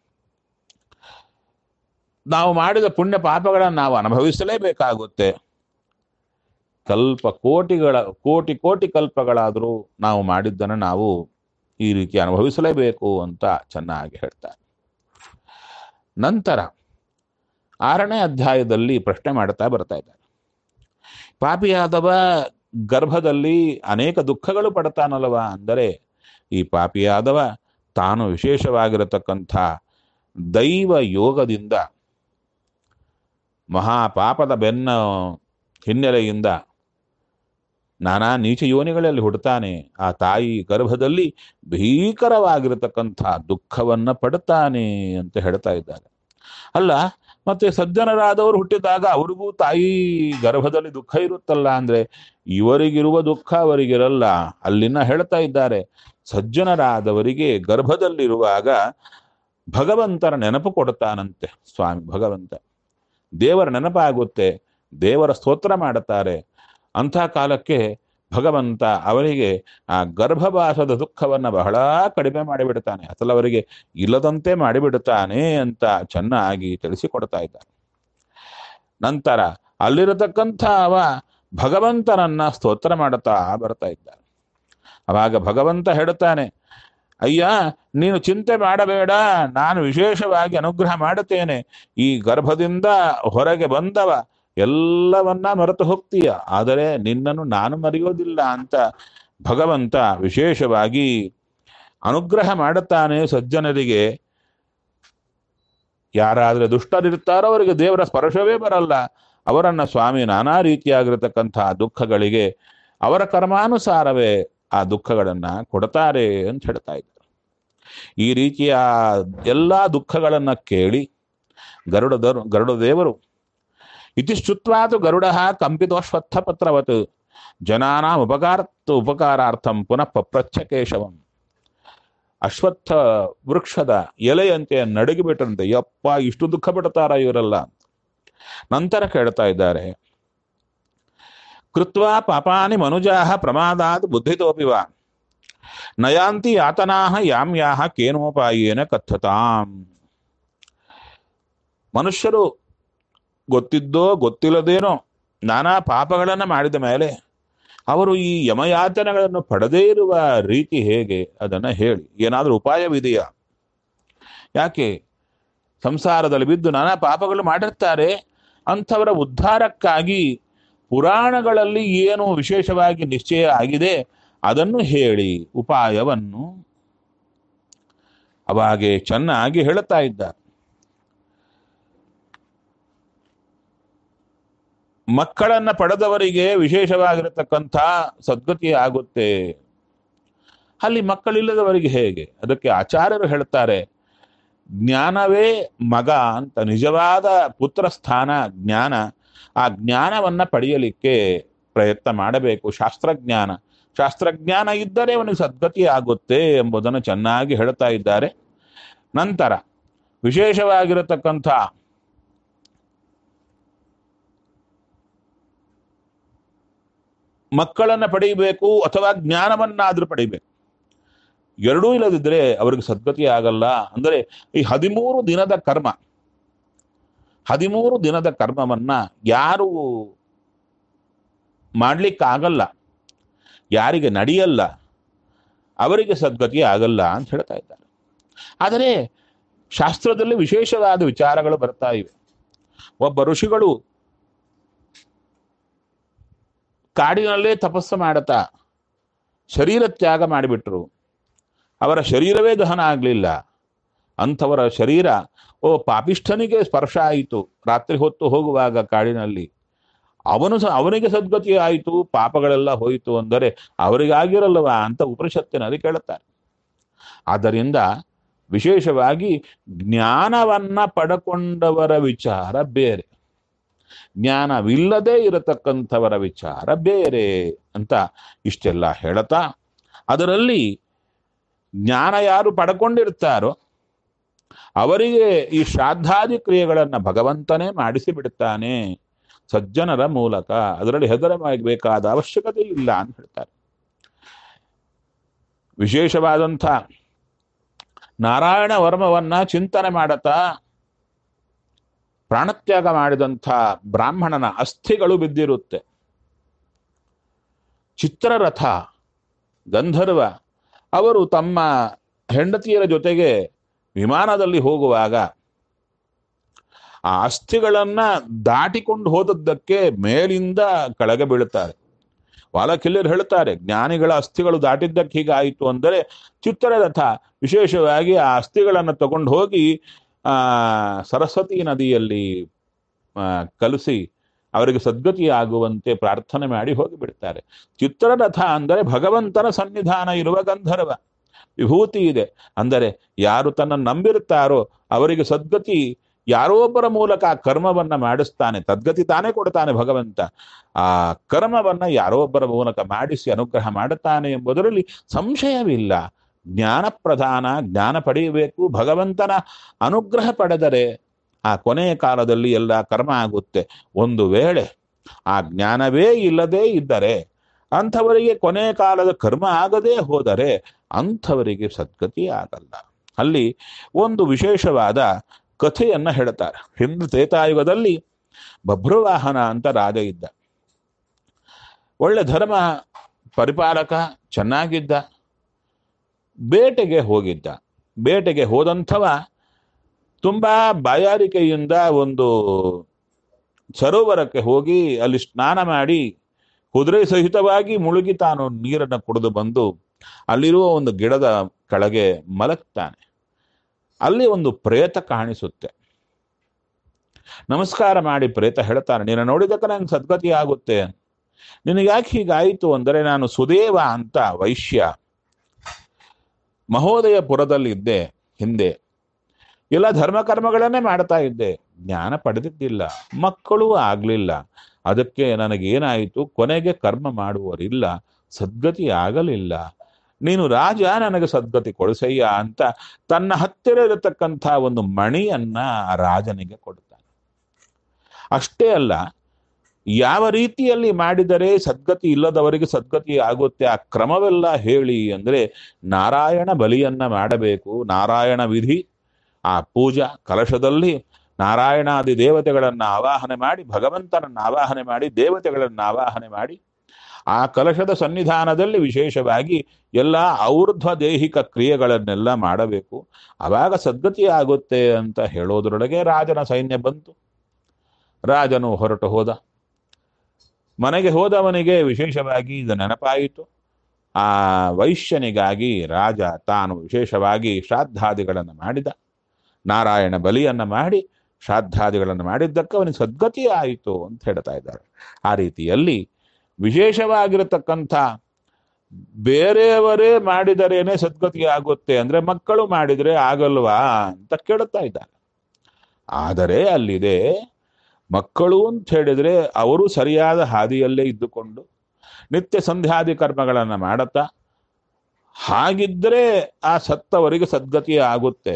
ನಾವು ಮಾಡಿದ ಪುಣ್ಯ ಪಾಪಗಳನ್ನು ನಾವು ಅನುಭವಿಸಲೇಬೇಕಾಗುತ್ತೆ. ಕಲ್ಪ ಕೋಟಿಗಳ ಕೋಟಿ ಕೋಟಿ ಕಲ್ಪಗಳಾದರೂ ನಾವು ಮಾಡಿದ್ದನ್ನು ನಾವು ಈ ರೀತಿ ಅನುಭವಿಸಲೇಬೇಕು ಅಂತ ಚೆನ್ನಾಗಿ ಹೇಳ್ತಾರೆ. ನಂತರ ಆರನೇ ಅಧ್ಯಾಯದಲ್ಲಿ ಪ್ರಶ್ನೆ ಮಾಡ್ತಾ ಬರ್ತಾ ಇದ್ದಾರೆ. ಪಾಪಿಯಾದವ ಗರ್ಭದಲ್ಲಿ ಅನೇಕ ದುಃಖಗಳು ಪಡ್ತಾನಲ್ವ ಅಂದರೆ, ಈ ಪಾಪಿಯಾದವ ತಾನು ವಿಶೇಷವಾಗಿರತಕ್ಕಂಥ ದೈವ ಯೋಗದಿಂದ ಮಹಾಪಾಪದ ಬೆನ್ನ ಹಿನ್ನೆಲೆಯಿಂದ ನಾನಾ ನೀಚ ಯೋನಿಗಳಲ್ಲಿ ಹುಡ್ತಾನೆ. ಆ ತಾಯಿ ಗರ್ಭದಲ್ಲಿ ಭೀಕರವಾಗಿರತಕ್ಕಂಥ ದುಃಖವನ್ನ ಪಡ್ತಾನೆ ಅಂತ ಹೇಳ್ತಾ ಇದ್ದಾರೆ. ಅಲ್ಲ, ಮತ್ತೆ ಸಜ್ಜನರಾದವರು ಹುಟ್ಟಿದಾಗ ಅವ್ರಿಗೂ ತಾಯಿ ಗರ್ಭದಲ್ಲಿ ದುಃಖ ಇರುತ್ತಲ್ಲ ಅಂದ್ರೆ ಇವರಿಗಿರುವ ದುಃಖ ಅವರಿಗಿರಲ್ಲ. ಅಲ್ಲಿನ ಹೇಳ್ತಾ ಇದ್ದಾರೆ, ಸಜ್ಜನರಾದವರಿಗೆ ಗರ್ಭದಲ್ಲಿರುವಾಗ ಭಗವಂತನ ನೆನಪು ಕೊಡ್ತಾನಂತೆ ಸ್ವಾಮಿ ಭಗವಂತ. ದೇವರ ನೆನಪಾಗುತ್ತೆ, ದೇವರ ಸ್ತೋತ್ರ ಮಾಡುತ್ತಾರೆ. ಅಂಥ ಕಾಲಕ್ಕೆ ಭಗವಂತ ಅವರಿಗೆ ಆ ಗರ್ಭವಾಸದ ದುಃಖವನ್ನು ಬಹಳ ಕಡಿಮೆ ಮಾಡಿಬಿಡ್ತಾನೆ, ಅಥವಾ ಅವರಿಗೆ ಇಲ್ಲದಂತೆ ಮಾಡಿಬಿಡುತ್ತಾನೆ ಅಂತ ಚೆನ್ನಾಗಿ ತಿಳಿಸಿಕೊಡ್ತಾ ಇದ್ದಾರೆ. ನಂತರ ಅಲ್ಲಿರತಕ್ಕಂಥ ಅವ ಭಗವಂತನನ್ನ ಸ್ತೋತ್ರ ಮಾಡುತ್ತಾ ಬರ್ತಾ ಇದ್ದಾರೆ. ಅವಾಗ ಭಗವಂತ ಹೇಳುತ್ತಾನೆ, ಅಯ್ಯ ನೀನು ಚಿಂತೆ ಮಾಡಬೇಡ, ನಾನು ವಿಶೇಷವಾಗಿ ಅನುಗ್ರಹ ಮಾಡುತ್ತೇನೆ. ಈ ಗರ್ಭದಿಂದ ಹೊರಗೆ ಬಂದವ ಎಲ್ಲವನ್ನ ಮರೆತು ಹೋಗ್ತೀಯ, ಆದರೆ ನಿನ್ನನ್ನು ನಾನು ಮರೆಯೋದಿಲ್ಲ ಅಂತ ಭಗವಂತ ವಿಶೇಷವಾಗಿ ಅನುಗ್ರಹ ಮಾಡುತ್ತಾನೆ ಸಜ್ಜನರಿಗೆ. ಯಾರಾದ್ರೆ ದುಷ್ಟರಿರ್ತಾರೋ ಅವರಿಗೆ ದೇವರ ಸ್ಪರ್ಶವೇ ಬರಲ್ಲ. ಅವರನ್ನ ಸ್ವಾಮಿ ನಾನಾ ರೀತಿಯಾಗಿರತಕ್ಕಂಥ ದುಃಖಗಳಿಗೆ ಅವರ ಕರ್ಮಾನುಸಾರವೇ ಆ ದುಃಖಗಳನ್ನ ಕೊಡ್ತಾರೆ ಅಂತ ಹೇಳ್ತಾ ಇದ್ದಾರೆ. ಈ ರೀತಿಯ ಎಲ್ಲಾ ದುಃಖಗಳನ್ನ ಕೇಳಿ ಗರುಡ ಗರುಡ ದೇವರು ಇತಿ ಶ್ರುತ್ವಾತು ಗರುಡ ಕಂಪಿತೋಶ್ವತ್ಥ ಪತ್ರವತ್ ಜನಾನಾಂ ಉಪಕಾರತ್ತು ಉಪಕಾರಾರ್ಥಂ ಪುನಃ ಪಪ್ರಚ್ಛ ಕೇಶವಂ. ಅಶ್ವತ್ಥ ವೃಕ್ಷದ ಎಲೆಯಂತೆ ನಡುಗಿಬಿಟ್ಟಂತೆ, ಯಪ್ಪ ಇಷ್ಟು ದುಃಖ ಪಡ್ತಾರ ಇವರೆಲ್ಲ. ನಂತರ ಕೇಳ್ತಾ ಇದ್ದಾರೆ, ಕೃತ್ವಾ ಪಾಪಾನಿ ಮನುಜಾಹ ಪ್ರಮಾದಾತ್ ಬುದ್ಧಿತೋಪಿ ವಾ ನಯಾಂತಿ ಯಾತನಾಹ ಯಾಂ ಯಾಹ ಕೇನೋಪಾಯೇನ ಕಥತಾಂ. ಮನುಷ್ಯರು ಗೊತ್ತಿದ್ದೋ ಗೊತ್ತಿಲ್ಲದೇನೋ ನಾನಾ ಪಾಪಗಳನ್ನು ಮಾಡಿದ ಮೇಲೆ ಅವರು ಈ ಯಮಯಾತನೆಗಳನ್ನು ಪಡೆದೇ ಇರುವ ರೀತಿ ಹೇಗೆ, ಅದನ್ನು ಹೇಳಿ. ಏನಾದರೂ ಉಪಾಯವಿದೆಯಾ? ಯಾಕೆ ಸಂಸಾರದಲ್ಲಿ ಬಿದ್ದು ನಾನಾ ಪಾಪಗಳು ಮಾಡಿರ್ತಾರೆ, ಅಂಥವರ ಉದ್ಧಾರಕ್ಕಾಗಿ ಪುರಾಣಗಳಲ್ಲಿ ಏನು ವಿಶೇಷವಾಗಿ ನಿಶ್ಚಯ ಆಗಿದೆ ಅದನ್ನು ಹೇಳಿ ಉಪಾಯವನ್ನು. ಅವಾಗೆ ಚೆನ್ನಾಗಿ ಹೇಳುತ್ತಾ ಇದ್ದಾರೆ. ಮಕ್ಕಳನ್ನ ಪಡೆದವರಿಗೆ ವಿಶೇಷವಾಗಿರತಕ್ಕಂಥ ಸದ್ಗತಿ ಆಗುತ್ತೆ. ಅಲ್ಲಿ ಮಕ್ಕಳಿಲ್ಲದವರಿಗೆ ಹೇಗೆ? ಅದಕ್ಕೆ ಆಚಾರ್ಯರು ಹೇಳ್ತಾರೆ, ಜ್ಞಾನವೇ ಮಗ ಅಂತ. ನಿಜವಾದ ಪುತ್ರ ಸ್ಥಾನ ಜ್ಞಾನ. ಆ ಜ್ಞಾನವನ್ನ ಪಡೆಯಲಿಕ್ಕೆ ಪ್ರಯತ್ನ ಮಾಡಬೇಕು. ಶಾಸ್ತ್ರಜ್ಞಾನ ಶಾಸ್ತ್ರಜ್ಞಾನ ಇದ್ದರೆ ಅವನಿಗೆ ಸದ್ಗತಿ ಆಗುತ್ತೆ ಎಂಬುದನ್ನು ಚೆನ್ನಾಗಿ ಹೇಳ್ತಾ ಇದ್ದಾರೆ. ನಂತರ ವಿಶೇಷವಾಗಿರತಕ್ಕಂಥ ಮಕ್ಕಳನ್ನ ಪಡೆಯಬೇಕು ಅಥವಾ ಜ್ಞಾನವನ್ನಾದ್ರೂ ಪಡಿಬೇಕು. ಎರಡೂ ಇಲ್ಲದಿದ್ರೆ ಅವ್ರಿಗೆ ಸದ್ಗತಿ ಆಗಲ್ಲ. ಅಂದರೆ ಈ ಹದಿಮೂರು ದಿನದ ಕರ್ಮ ಹದಿಮೂರು ದಿನದ ಕರ್ಮವನ್ನ ಯಾರು ಮಾಡ್ಲಿಕ್ಕಾಗಲ್ಲ, ಯಾರಿಗೆ ನಡೆಯಲ್ಲ, ಅವರಿಗೆ ಸದ್ಗತಿ ಆಗಲ್ಲ ಅಂತ ಹೇಳ್ತಾ ಇದ್ದಾರೆ. ಆದರೆ ಶಾಸ್ತ್ರದಲ್ಲಿ ವಿಶೇಷವಾದ ವಿಚಾರಗಳು ಬರ್ತಾ ಇವೆ. ಒಬ್ಬ ಋಷಿಗಳು ಕಾಡಿನಲ್ಲೇ ತಪಸ್ಸು ಮಾಡುತ್ತಾ ಶರೀರ ತ್ಯಾಗ ಮಾಡಿಬಿಟ್ರು. ಅವರ ಶರೀರವೇ ದಹನ ಆಗಲಿಲ್ಲ. ಅಂಥವರ ಶರೀರ ಓ ಪಾಪಿಷ್ಠನಿಗೆ ಸ್ಪರ್ಶ ಆಯಿತು. ರಾತ್ರಿ ಹೊತ್ತು ಹೋಗುವಾಗ ಕಾಡಿನಲ್ಲಿ ಅವನು ಸಹ ಅವನಿಗೆ ಸದ್ಗತಿ ಆಯಿತು, ಪಾಪಗಳೆಲ್ಲ ಹೋಯಿತು ಅಂದರೆ ಅವರಿಗಾಗಿರಲ್ಲವಾ ಅಂತ ಉಪನಿಷತ್ತಿನಲ್ಲಿ ಕೇಳುತ್ತಾರೆ. ಆದ್ದರಿಂದ ವಿಶೇಷವಾಗಿ ಜ್ಞಾನವನ್ನ ಪಡ್ಕೊಂಡವರ ವಿಚಾರ ಬೇರೆ, ಜ್ಞಾನವಿಲ್ಲದೆ ಇರತಕ್ಕಂಥವರ ವಿಚಾರ ಬೇರೆ ಅಂತ ಇಷ್ಟೆಲ್ಲ ಹೇಳುತ್ತಾ, ಅದರಲ್ಲಿ ಜ್ಞಾನ ಯಾರು ಪಡ್ಕೊಂಡಿರ್ತಾರೋ ಅವರಿಗೆ ಈ ಶ್ರಾದ್ದಾದಿ ಕ್ರಿಯೆಗಳನ್ನು ಭಗವಂತನೇ ಮಾಡಿಸಿ ಬಿಡುತ್ತಾನೆ ಸಜ್ಜನರ ಮೂಲಕ. ಅದರಲ್ಲಿ ಹೆದರಬೇಕಾದ ಅವಶ್ಯಕತೆ ಇಲ್ಲ ಅಂತ ಹೇಳ್ತಾರೆ. ವಿಶೇಷವಾದಂಥ ನಾರಾಯಣ ವರ್ಮವನ್ನ ಚಿಂತನೆ ಮಾಡುತ್ತಾ ಪ್ರಾಣತ್ಯಾಗ ಮಾಡಿದಂಥ ಬ್ರಾಹ್ಮಣನ ಅಸ್ಥಿಗಳು ಬಿದ್ದಿರುತ್ತೆ. ಚಿತ್ರರಥ ಗಂಧರ್ವ ಅವರು ತಮ್ಮ ಹೆಂಡತಿಯರ ಜೊತೆಗೆ ವಿಮಾನದಲ್ಲಿ ಹೋಗುವಾಗ ಆ ಅಸ್ಥಿಗಳನ್ನ ದಾಟಿಕೊಂಡು ಹೋದದ್ದಕ್ಕೆ ಮೇಲಿಂದ ಕೆಳಗೆ ಬೀಳುತ್ತಾರೆ. ವಾಲಕಿಲ್ಯರು ಹೇಳ್ತಾರೆ, ಜ್ಞಾನಿಗಳ ಅಸ್ಥಿಗಳು ದಾಟಿದ್ದಕ್ಕೆ ಹೀಗಾಯಿತು ಅಂದರೆ ಚಿತ್ರರಥ ವಿಶೇಷವಾಗಿ ಆ ಅಸ್ಥಿಗಳನ್ನು ತಗೊಂಡು ಹೋಗಿ ಆ ಸರಸ್ವತಿ ನದಿಯಲ್ಲಿ ಆ ಕಲಸಿ ಅವರಿಗೆ ಸದ್ಗತಿ ಆಗುವಂತೆ ಪ್ರಾರ್ಥನೆ ಮಾಡಿ ಹೋಗಿಬಿಡ್ತಾರೆ. ಚಿತ್ರರಥ ಅಂದರೆ ಭಗವಂತನ ಸನ್ನಿಧಾನ ಇರುವ ಗಂಧರ್ವ, ವಿಭೂತಿ ಇದೆ. ಅಂದರೆ ಯಾರು ತನ್ನ ನಂಬಿರುತ್ತಾರೋ ಅವರಿಗೆ ಸದ್ಗತಿ ಯಾರೋ ಒಬ್ಬರ ಮೂಲಕ ಆ ಕರ್ಮವನ್ನ ಮಾಡಿಸ್ತಾನೆ. ತದ್ಗತಿ ತಾನೇ ಕೊಡ್ತಾನೆ ಭಗವಂತ. ಆ ಕರ್ಮವನ್ನ ಯಾರೋ ಒಬ್ಬರ ಮೂಲಕ ಮಾಡಿಸಿ ಅನುಗ್ರಹ ಮಾಡುತ್ತಾನೆ ಎಂಬುದರಲ್ಲಿ ಸಂಶಯವಿಲ್ಲ. ಜ್ಞಾನ ಪ್ರಧಾನ, ಜ್ಞಾನ ಪಡೆಯಬೇಕು. ಭಗವಂತನ ಅನುಗ್ರಹ ಪಡೆದರೆ ಆ ಕೊನೆಯ ಕಾಲದಲ್ಲಿ ಎಲ್ಲ ಕರ್ಮ ಆಗುತ್ತೆ. ಒಂದು ವೇಳೆ ಆ ಜ್ಞಾನವೇ ಇಲ್ಲದೇ ಇದ್ದರೆ, ಅಂಥವರಿಗೆ ಕೊನೆಯ ಕಾಲದ ಕರ್ಮ ಆಗದೇ ಹೋದರೆ ಅಂಥವರಿಗೆ ಸದ್ಗತಿ ಆಗಲ್ಲ. ಅಲ್ಲಿ ಒಂದು ವಿಶೇಷವಾದ ಕಥೆಯನ್ನ ಹೇಳ್ತಾರೆ. ಹಿಂದೆ ತ್ರೇತಾಯುಗದಲ್ಲಿ ಬಭ್ರುವಾಹನ ಅಂತ ರಾಜ ಇದ್ದ. ಒಳ್ಳೆ ಧರ್ಮ ಪರಿಪಾಲಕ, ಚೆನ್ನಾಗಿದ್ದ. ಬೇಟೆಗೆ ಹೋಗಿದ್ದ. ಬೇಟೆಗೆ ಹೋದಂಥವ ತುಂಬಾ ಬಾಯಾರಿಕೆಯಿಂದ ಒಂದು ಸರೋವರಕ್ಕೆ ಹೋಗಿ ಅಲ್ಲಿ ಸ್ನಾನ ಮಾಡಿ ಕುದುರೆ ಸಹಿತವಾಗಿ ಮುಳುಗಿ ತಾನು ನೀರನ್ನು ಕುಡಿದು ಬಂದು ಅಲ್ಲಿರುವ ಒಂದು ಗಿಡದ ಕೆಳಗೆ ಮಲಗ್ತಾನೆ. ಅಲ್ಲಿ ಒಂದು ಪ್ರೇತ ಕಾಣಿಸುತ್ತೆ. ನಮಸ್ಕಾರ ಮಾಡಿ ಪ್ರೇತ ಹೇಳ್ತಾನೆ, ನೀನು ನೋಡಿದಕ್ಕೆ ನಂಗೆ ಸದ್ಗತಿ ಆಗುತ್ತೆ. ನಿನಗೆ ಯಾಕೆ ಹೀಗಾಯಿತು ಅಂದರೆ, ನಾನು ಸುದೇವ ಅಂತ ವೈಶ್ಯ, ಮಹೋದಯಪುರದಲ್ಲಿದ್ದೆ. ಹಿಂದೆ ಎಲ್ಲ ಧರ್ಮಕರ್ಮಗಳನ್ನೇ ಮಾಡ್ತಾ ಇದ್ದೆ. ಜ್ಞಾನ ಪಡೆದಿದ್ದಿಲ್ಲ, ಮಕ್ಕಳೂ ಆಗಲಿಲ್ಲ. ಅದಕ್ಕೆ ನನಗೇನಾಯಿತು, ಕೊನೆಗೆ ಕರ್ಮ ಮಾಡುವರಿಲ್ಲ, ಸದ್ಗತಿ ಆಗಲಿಲ್ಲ. ನೀನು ರಾಜ, ನನಗೆ ಸದ್ಗತಿ ಕೊಡಿಸಯ್ಯ ಅಂತ ತನ್ನ ಹತ್ತಿರ ಇರತಕ್ಕಂಥ ಒಂದು ಮಣಿಯನ್ನ ರಾಜನಿಗೆ ಕೊಡ್ತಾನೆ. ಅಷ್ಟೇ ಅಲ್ಲ, ಯಾವ ರೀತಿಯಲ್ಲಿ ಮಾಡಿದರೆ ಸದ್ಗತಿ ಇಲ್ಲದವರಿಗೆ ಸದ್ಗತಿ ಆಗುತ್ತೆ ಆ ಕ್ರಮವೆಲ್ಲ ಹೇಳಿ ಅಂದರೆ, ನಾರಾಯಣ ಬಲಿಯನ್ನ ಮಾಡಬೇಕು. ನಾರಾಯಣ ವಿಧಿ, ಆ ಪೂಜಾ ಕಲಶದಲ್ಲಿ ನಾರಾಯಣಾದಿ ದೇವತೆಗಳನ್ನು ಆವಾಹನೆ ಮಾಡಿ, ಭಗವಂತನನ್ನು ಆವಾಹನೆ ಮಾಡಿ, ದೇವತೆಗಳನ್ನು ಆವಾಹನೆ ಮಾಡಿ, ಆ ಕಲಶದ ಸನ್ನಿಧಾನದಲ್ಲಿ ವಿಶೇಷವಾಗಿ ಎಲ್ಲ ಔರ್ಧ್ವ ದೇಹಿಕ ಕ್ರಿಯೆಗಳನ್ನೆಲ್ಲ ಮಾಡಬೇಕು. ಆವಾಗ ಸದ್ಗತಿ ಆಗುತ್ತೆ ಅಂತ ಹೇಳೋದ್ರೊಳಗೆ ರಾಜನ ಸೈನ್ಯ ಬಂತು. ರಾಜನು ಹೊರಟು ಹೋದ. ಮನೆಗೆ ಹೋದವನಿಗೆ ವಿಶೇಷವಾಗಿ ಇದು ನೆನಪಾಯಿತು. ಆ ವೈಶ್ಯನಿಗಾಗಿ ರಾಜ ತಾನು ವಿಶೇಷವಾಗಿ ಶ್ರಾದ್ದಾದಿಗಳನ್ನು ಮಾಡಿದ. ನಾರಾಯಣ ಬಲಿಯನ್ನು ಮಾಡಿ ಶ್ರಾದ್ದಾದಿಗಳನ್ನು ಮಾಡಿದ್ದಕ್ಕೆ ಅವನಿಗೆ ಸದ್ಗತಿ ಆಯಿತು ಅಂತ ಹೇಳ್ತಾ ಇದ್ದಾರೆ. ಆ ರೀತಿಯಲ್ಲಿ ವಿಶೇಷವಾಗಿರತಕ್ಕಂಥ ಬೇರೆಯವರೇ ಮಾಡಿದರೇನೆ ಸದ್ಗತಿ ಆಗುತ್ತೆ ಅಂದರೆ ಮಕ್ಕಳು ಮಾಡಿದರೆ ಆಗಲ್ವಾ ಅಂತ ಕೇಳುತ್ತಾ ಇದ್ದಾರೆ. ಆದರೆ ಅಲ್ಲಿದೆ, ಮಕ್ಕಳು ಅಂತ ಹೇಳಿದರೆ ಅವರು ಸರಿಯಾದ ಹಾದಿಯಲ್ಲೇ ಇದ್ದುಕೊಂಡು ನಿತ್ಯ ಸಂಧ್ಯಾದಿ ಕರ್ಮಗಳನ್ನು ಮಾಡುತ್ತಾ, ಹಾಗಿದ್ದರೆ ಆ ಸತ್ತವರಿಗೆ ಸದ್ಗತಿ ಆಗುತ್ತೆ.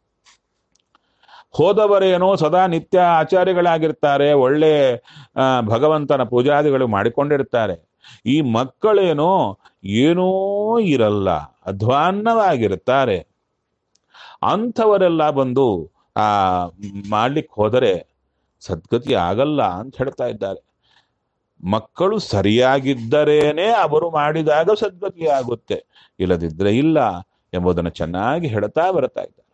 ಹೋದವರೇನೋ ಸದಾ ನಿತ್ಯ ಆಚಾರ್ಯಗಳಾಗಿರ್ತಾರೆ, ಒಳ್ಳೆ ಭಗವಂತನ ಪೂಜಾದಿಗಳು ಮಾಡಿಕೊಂಡಿರ್ತಾರೆ. ಈ ಮಕ್ಕಳೇನೋ ಏನೂ ಇರಲ್ಲ, ಅಧ್ವಾನ್ನವಾಗಿರ್ತಾರೆ. ಅಂಥವರೆಲ್ಲ ಬಂದು ಆ ಮಾಡ್ಲಿಕ್ಕೆ ಹೋದರೆ ಸದ್ಗತಿ ಆಗಲ್ಲ ಅಂತ ಹೇಳ್ತಾ ಇದ್ದಾರೆ. ಮಕ್ಕಳು ಸರಿಯಾಗಿದ್ದರೇನೆ ಅವರು ಮಾಡಿದಾಗ ಸದ್ಗತಿ ಆಗುತ್ತೆ, ಇಲ್ಲದಿದ್ರೆ ಇಲ್ಲ ಎಂಬುದನ್ನು ಚೆನ್ನಾಗಿ ಹೇಳ್ತಾ ಬರ್ತಾ ಇದ್ದಾರೆ.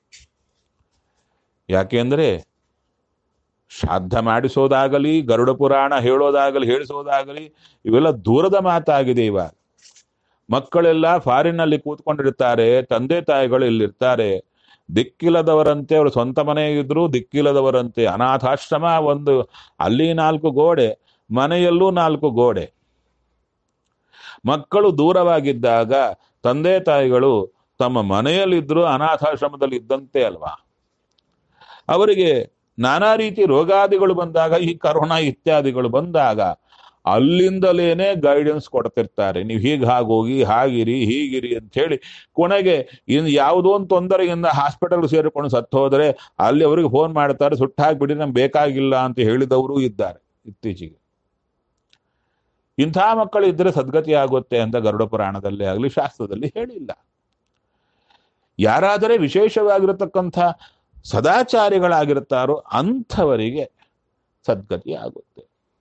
ಯಾಕೆಂದ್ರೆ ಶ್ರಾದ್ದ ಮಾಡಿಸೋದಾಗಲಿ, ಗರುಡ ಪುರಾಣ ಹೇಳೋದಾಗಲಿ, ಹೇಳಿಸೋದಾಗಲಿ ಇವೆಲ್ಲ ದೂರದ ಮಾತಾಗಿದೆ. ಇವಾಗ ಮಕ್ಕಳೆಲ್ಲ ಫಾರಿನ್ನಲ್ಲಿ ಕೂತ್ಕೊಂಡಿರ್ತಾರೆ, ತಂದೆ ತಾಯಿಗಳು ಇಲ್ಲಿರ್ತಾರೆ. ದಿಕ್ಕಿಲ್ಲದವರಂತೆ, ಅವರು ಸ್ವಂತ ಮನೆ ಇದ್ರು ದಿಕ್ಕಿಲ್ಲದವರಂತೆ. ಅನಾಥಾಶ್ರಮ ಒಂದು, ಅಲ್ಲಿ ನಾಲ್ಕು ಗೋಡೆ, ಮನೆಯಲ್ಲೂ ನಾಲ್ಕು ಗೋಡೆ. ಮಕ್ಕಳು ದೂರವಾಗಿದ್ದಾಗ ತಂದೆ ತಾಯಿಗಳು ತಮ್ಮ ಮನೆಯಲ್ಲಿದ್ದರೂ ಅನಾಥಾಶ್ರಮದಲ್ಲಿ ಇದ್ದಂತೆ ಅಲ್ವಾ. ಅವರಿಗೆ ನಾನಾ ರೀತಿ ರೋಗಾದಿಗಳು ಬಂದಾಗ, ಈ ಕರೋನಾ ಇತ್ಯಾದಿಗಳು ಬಂದಾಗ ಅಲ್ಲಿಂದಲೇನೆ ಗೈಡೆನ್ಸ್ ಕೊಡ್ತಿರ್ತಾರೆ. ನೀವು ಹೀಗೆ ಹಾಗೋಗಿ, ಹಾಗಿರಿ, ಹೀಗಿರಿ ಅಂತ ಹೇಳಿ ಕೊನೆಗೆ ಇನ್ನು ಯಾವುದೋ ಒಂದು ತೊಂದರೆಯಿಂದ ಹಾಸ್ಪಿಟಲ್ ಸೇರಿಕೊಂಡು ಸತ್ತು ಹೋದರೆ ಅಲ್ಲಿ ಅವರಿಗೆ ಫೋನ್ ಮಾಡ್ತಾರೆ, ಸುಟ್ಟಾಕ್ಬಿಡಿ, ನಮ್ಗೆ ಬೇಕಾಗಿಲ್ಲ ಅಂತ ಹೇಳಿದವರು ಇದ್ದಾರೆ ಇತ್ತೀಚೆಗೆ. ಇಂಥ ಮಕ್ಕಳು ಇದ್ರೆ ಸದ್ಗತಿ ಆಗುತ್ತೆ ಅಂತ ಗರುಡ ಪುರಾಣದಲ್ಲಿ ಆಗಲಿ ಶಾಸ್ತ್ರದಲ್ಲಿ ಹೇಳಿಲ್ಲ. ಯಾರಾದರೆ ವಿಶೇಷವಾಗಿರತಕ್ಕಂಥ ಸದಾಚಾರಿಗಳಾಗಿರ್ತಾರೋ ಅಂಥವರಿಗೆ ಸದ್ಗತಿ ಆಗುತ್ತೆ.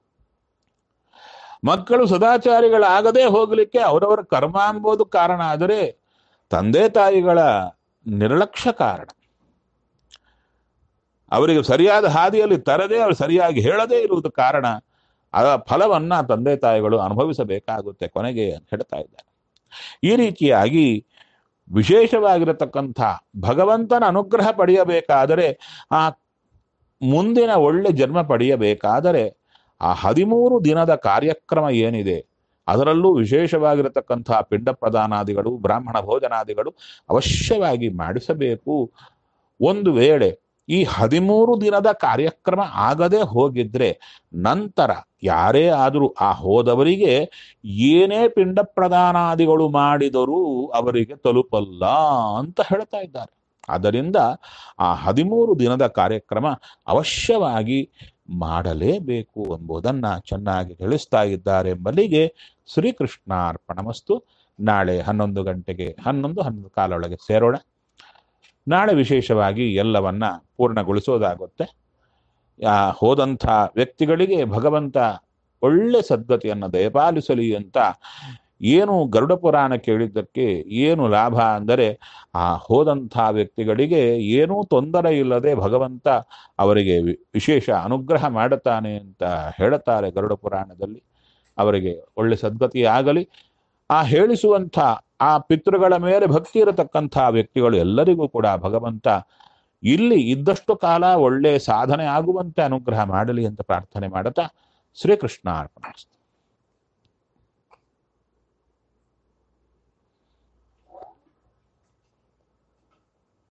ಮಕ್ಕಳು ಸದಾಚಾರಿಗಳಾಗದೇ ಹೋಗಲಿಕ್ಕೆ ಅವರವರ ಕರ್ಮ ಎಂಬುದು ಕಾರಣ, ಆದರೆ ತಂದೆ ತಾಯಿಗಳ ನಿರ್ಲಕ್ಷ್ಯ ಕಾರಣ. ಅವರಿಗೆ ಸರಿಯಾದ ಹಾದಿಯಲ್ಲಿ ತರದೇ, ಅವರು ಸರಿಯಾಗಿ ಹೇಳದೇ ಇರುವುದು ಕಾರಣ. ಆ ಫಲವನ್ನ ತಂದೆ ತಾಯಿಗಳು ಅನುಭವಿಸಬೇಕಾಗುತ್ತೆ ಕೊನೆಗೆ ಅಂತ ಹೇಳ್ತಾ ಇದ್ದಾರೆ. ಈ ರೀತಿಯಾಗಿ ವಿಶೇಷವಾಗಿರತಕ್ಕಂಥ ಭಗವಂತನ ಅನುಗ್ರಹ ಪಡೆಯಬೇಕಾದರೆ, ಆ ಮುಂದಿನ ಒಳ್ಳೆ ಜನ್ಮ ಪಡೆಯಬೇಕಾದರೆ ಆ ಹದಿಮೂರು ದಿನದ ಕಾರ್ಯಕ್ರಮ ಏನಿದೆ ಅದರಲ್ಲೂ ವಿಶೇಷವಾಗಿರತಕ್ಕಂಥ ಪಿಂಡ ಪ್ರದಾನಾದಿಗಳು, ಬ್ರಾಹ್ಮಣ ಭೋಜನಾದಿಗಳು ಅವಶ್ಯವಾಗಿ ಮಾಡಿಸಬೇಕು. ಒಂದು ವೇಳೆ ಈ ಹದಿಮೂರು ದಿನದ ಕಾರ್ಯಕ್ರಮ ಆಗದೆ ಹೋಗಿದ್ರೆ ನಂತರ ಯಾರೇ ಆದರೂ ಆ ಹೋದವರಿಗೆ ಏನೇ ಪಿಂಡ ಪ್ರದಾನಾದಿಗಳು ಮಾಡಿದರೂ ಅವರಿಗೆ ತಲುಪಲ್ಲ ಅಂತ ಹೇಳ್ತಾ ಇದ್ದಾರೆ. ಆದ್ದರಿಂದ ಆ ಹದಿಮೂರು ದಿನದ ಕಾರ್ಯಕ್ರಮ ಅವಶ್ಯವಾಗಿ ಮಾಡಲೇಬೇಕು ಎಂಬುದನ್ನು ಚೆನ್ನಾಗಿ ತಿಳಿಸ್ತಾ ಇದ್ದಾರೆ ಎಂಬಲ್ಲಿಗೆ ಶ್ರೀಕೃಷ್ಣಾರ್ಪಣಮಸ್ತು. ನಾಳೆ ಹನ್ನೊಂದು ಗಂಟೆಗೆ ಹನ್ನೊಂದು ಹನ್ನೊಂದು ಕಾಲೊಳಗೆ ಸೇರೋಣ. ನಾಳೆ ವಿಶೇಷವಾಗಿ ಎಲ್ಲವನ್ನ ಪೂರ್ಣಗೊಳಿಸೋದಾಗುತ್ತೆ. ಹೋದಂಥ ವ್ಯಕ್ತಿಗಳಿಗೆ ಭಗವಂತ ಒಳ್ಳೆ ಸದ್ಗತಿಯನ್ನು ದಯಪಾಲಿಸಲಿ ಅಂತ ಏನು ಗರುಡ ಪುರಾಣ ಕೇಳಿದ್ದಕ್ಕೆ ಏನು ಲಾಭ ಅಂದರೆ, ಆ ಹೋದಂಥ ವ್ಯಕ್ತಿಗಳಿಗೆ ಏನೂ ತೊಂದರೆ ಇಲ್ಲದೆ ಭಗವಂತ ಅವರಿಗೆ ವಿಶೇಷ ಅನುಗ್ರಹ ಮಾಡುತ್ತಾನೆ ಅಂತ ಹೇಳುತ್ತಾರೆ ಗರುಡ ಪುರಾಣದಲ್ಲಿ. ಅವರಿಗೆ ಒಳ್ಳೆ ಸದ್ಗತಿ ಆಗಲಿ. ಆ ಹೇಳಿಸುವಂಥ ಆ ಪಿತೃಗಳ ಮೇಲೆ ಭಕ್ತಿ ಇರತಕ್ಕಂಥ ವ್ಯಕ್ತಿಗಳು ಎಲ್ಲರಿಗೂ ಕೂಡ ಭಗವಂತ ಇಲ್ಲಿ ಇದ್ದಷ್ಟು ಕಾಲ ಒಳ್ಳೆ ಸಾಧನೆ ಆಗುವಂತೆ ಅನುಗ್ರಹ ಮಾಡಲಿ ಅಂತ ಪ್ರಾರ್ಥನೆ ಮಾಡುತ್ತಾ ಶ್ರೀಕೃಷ್ಣ ಅರ್ಪಣ.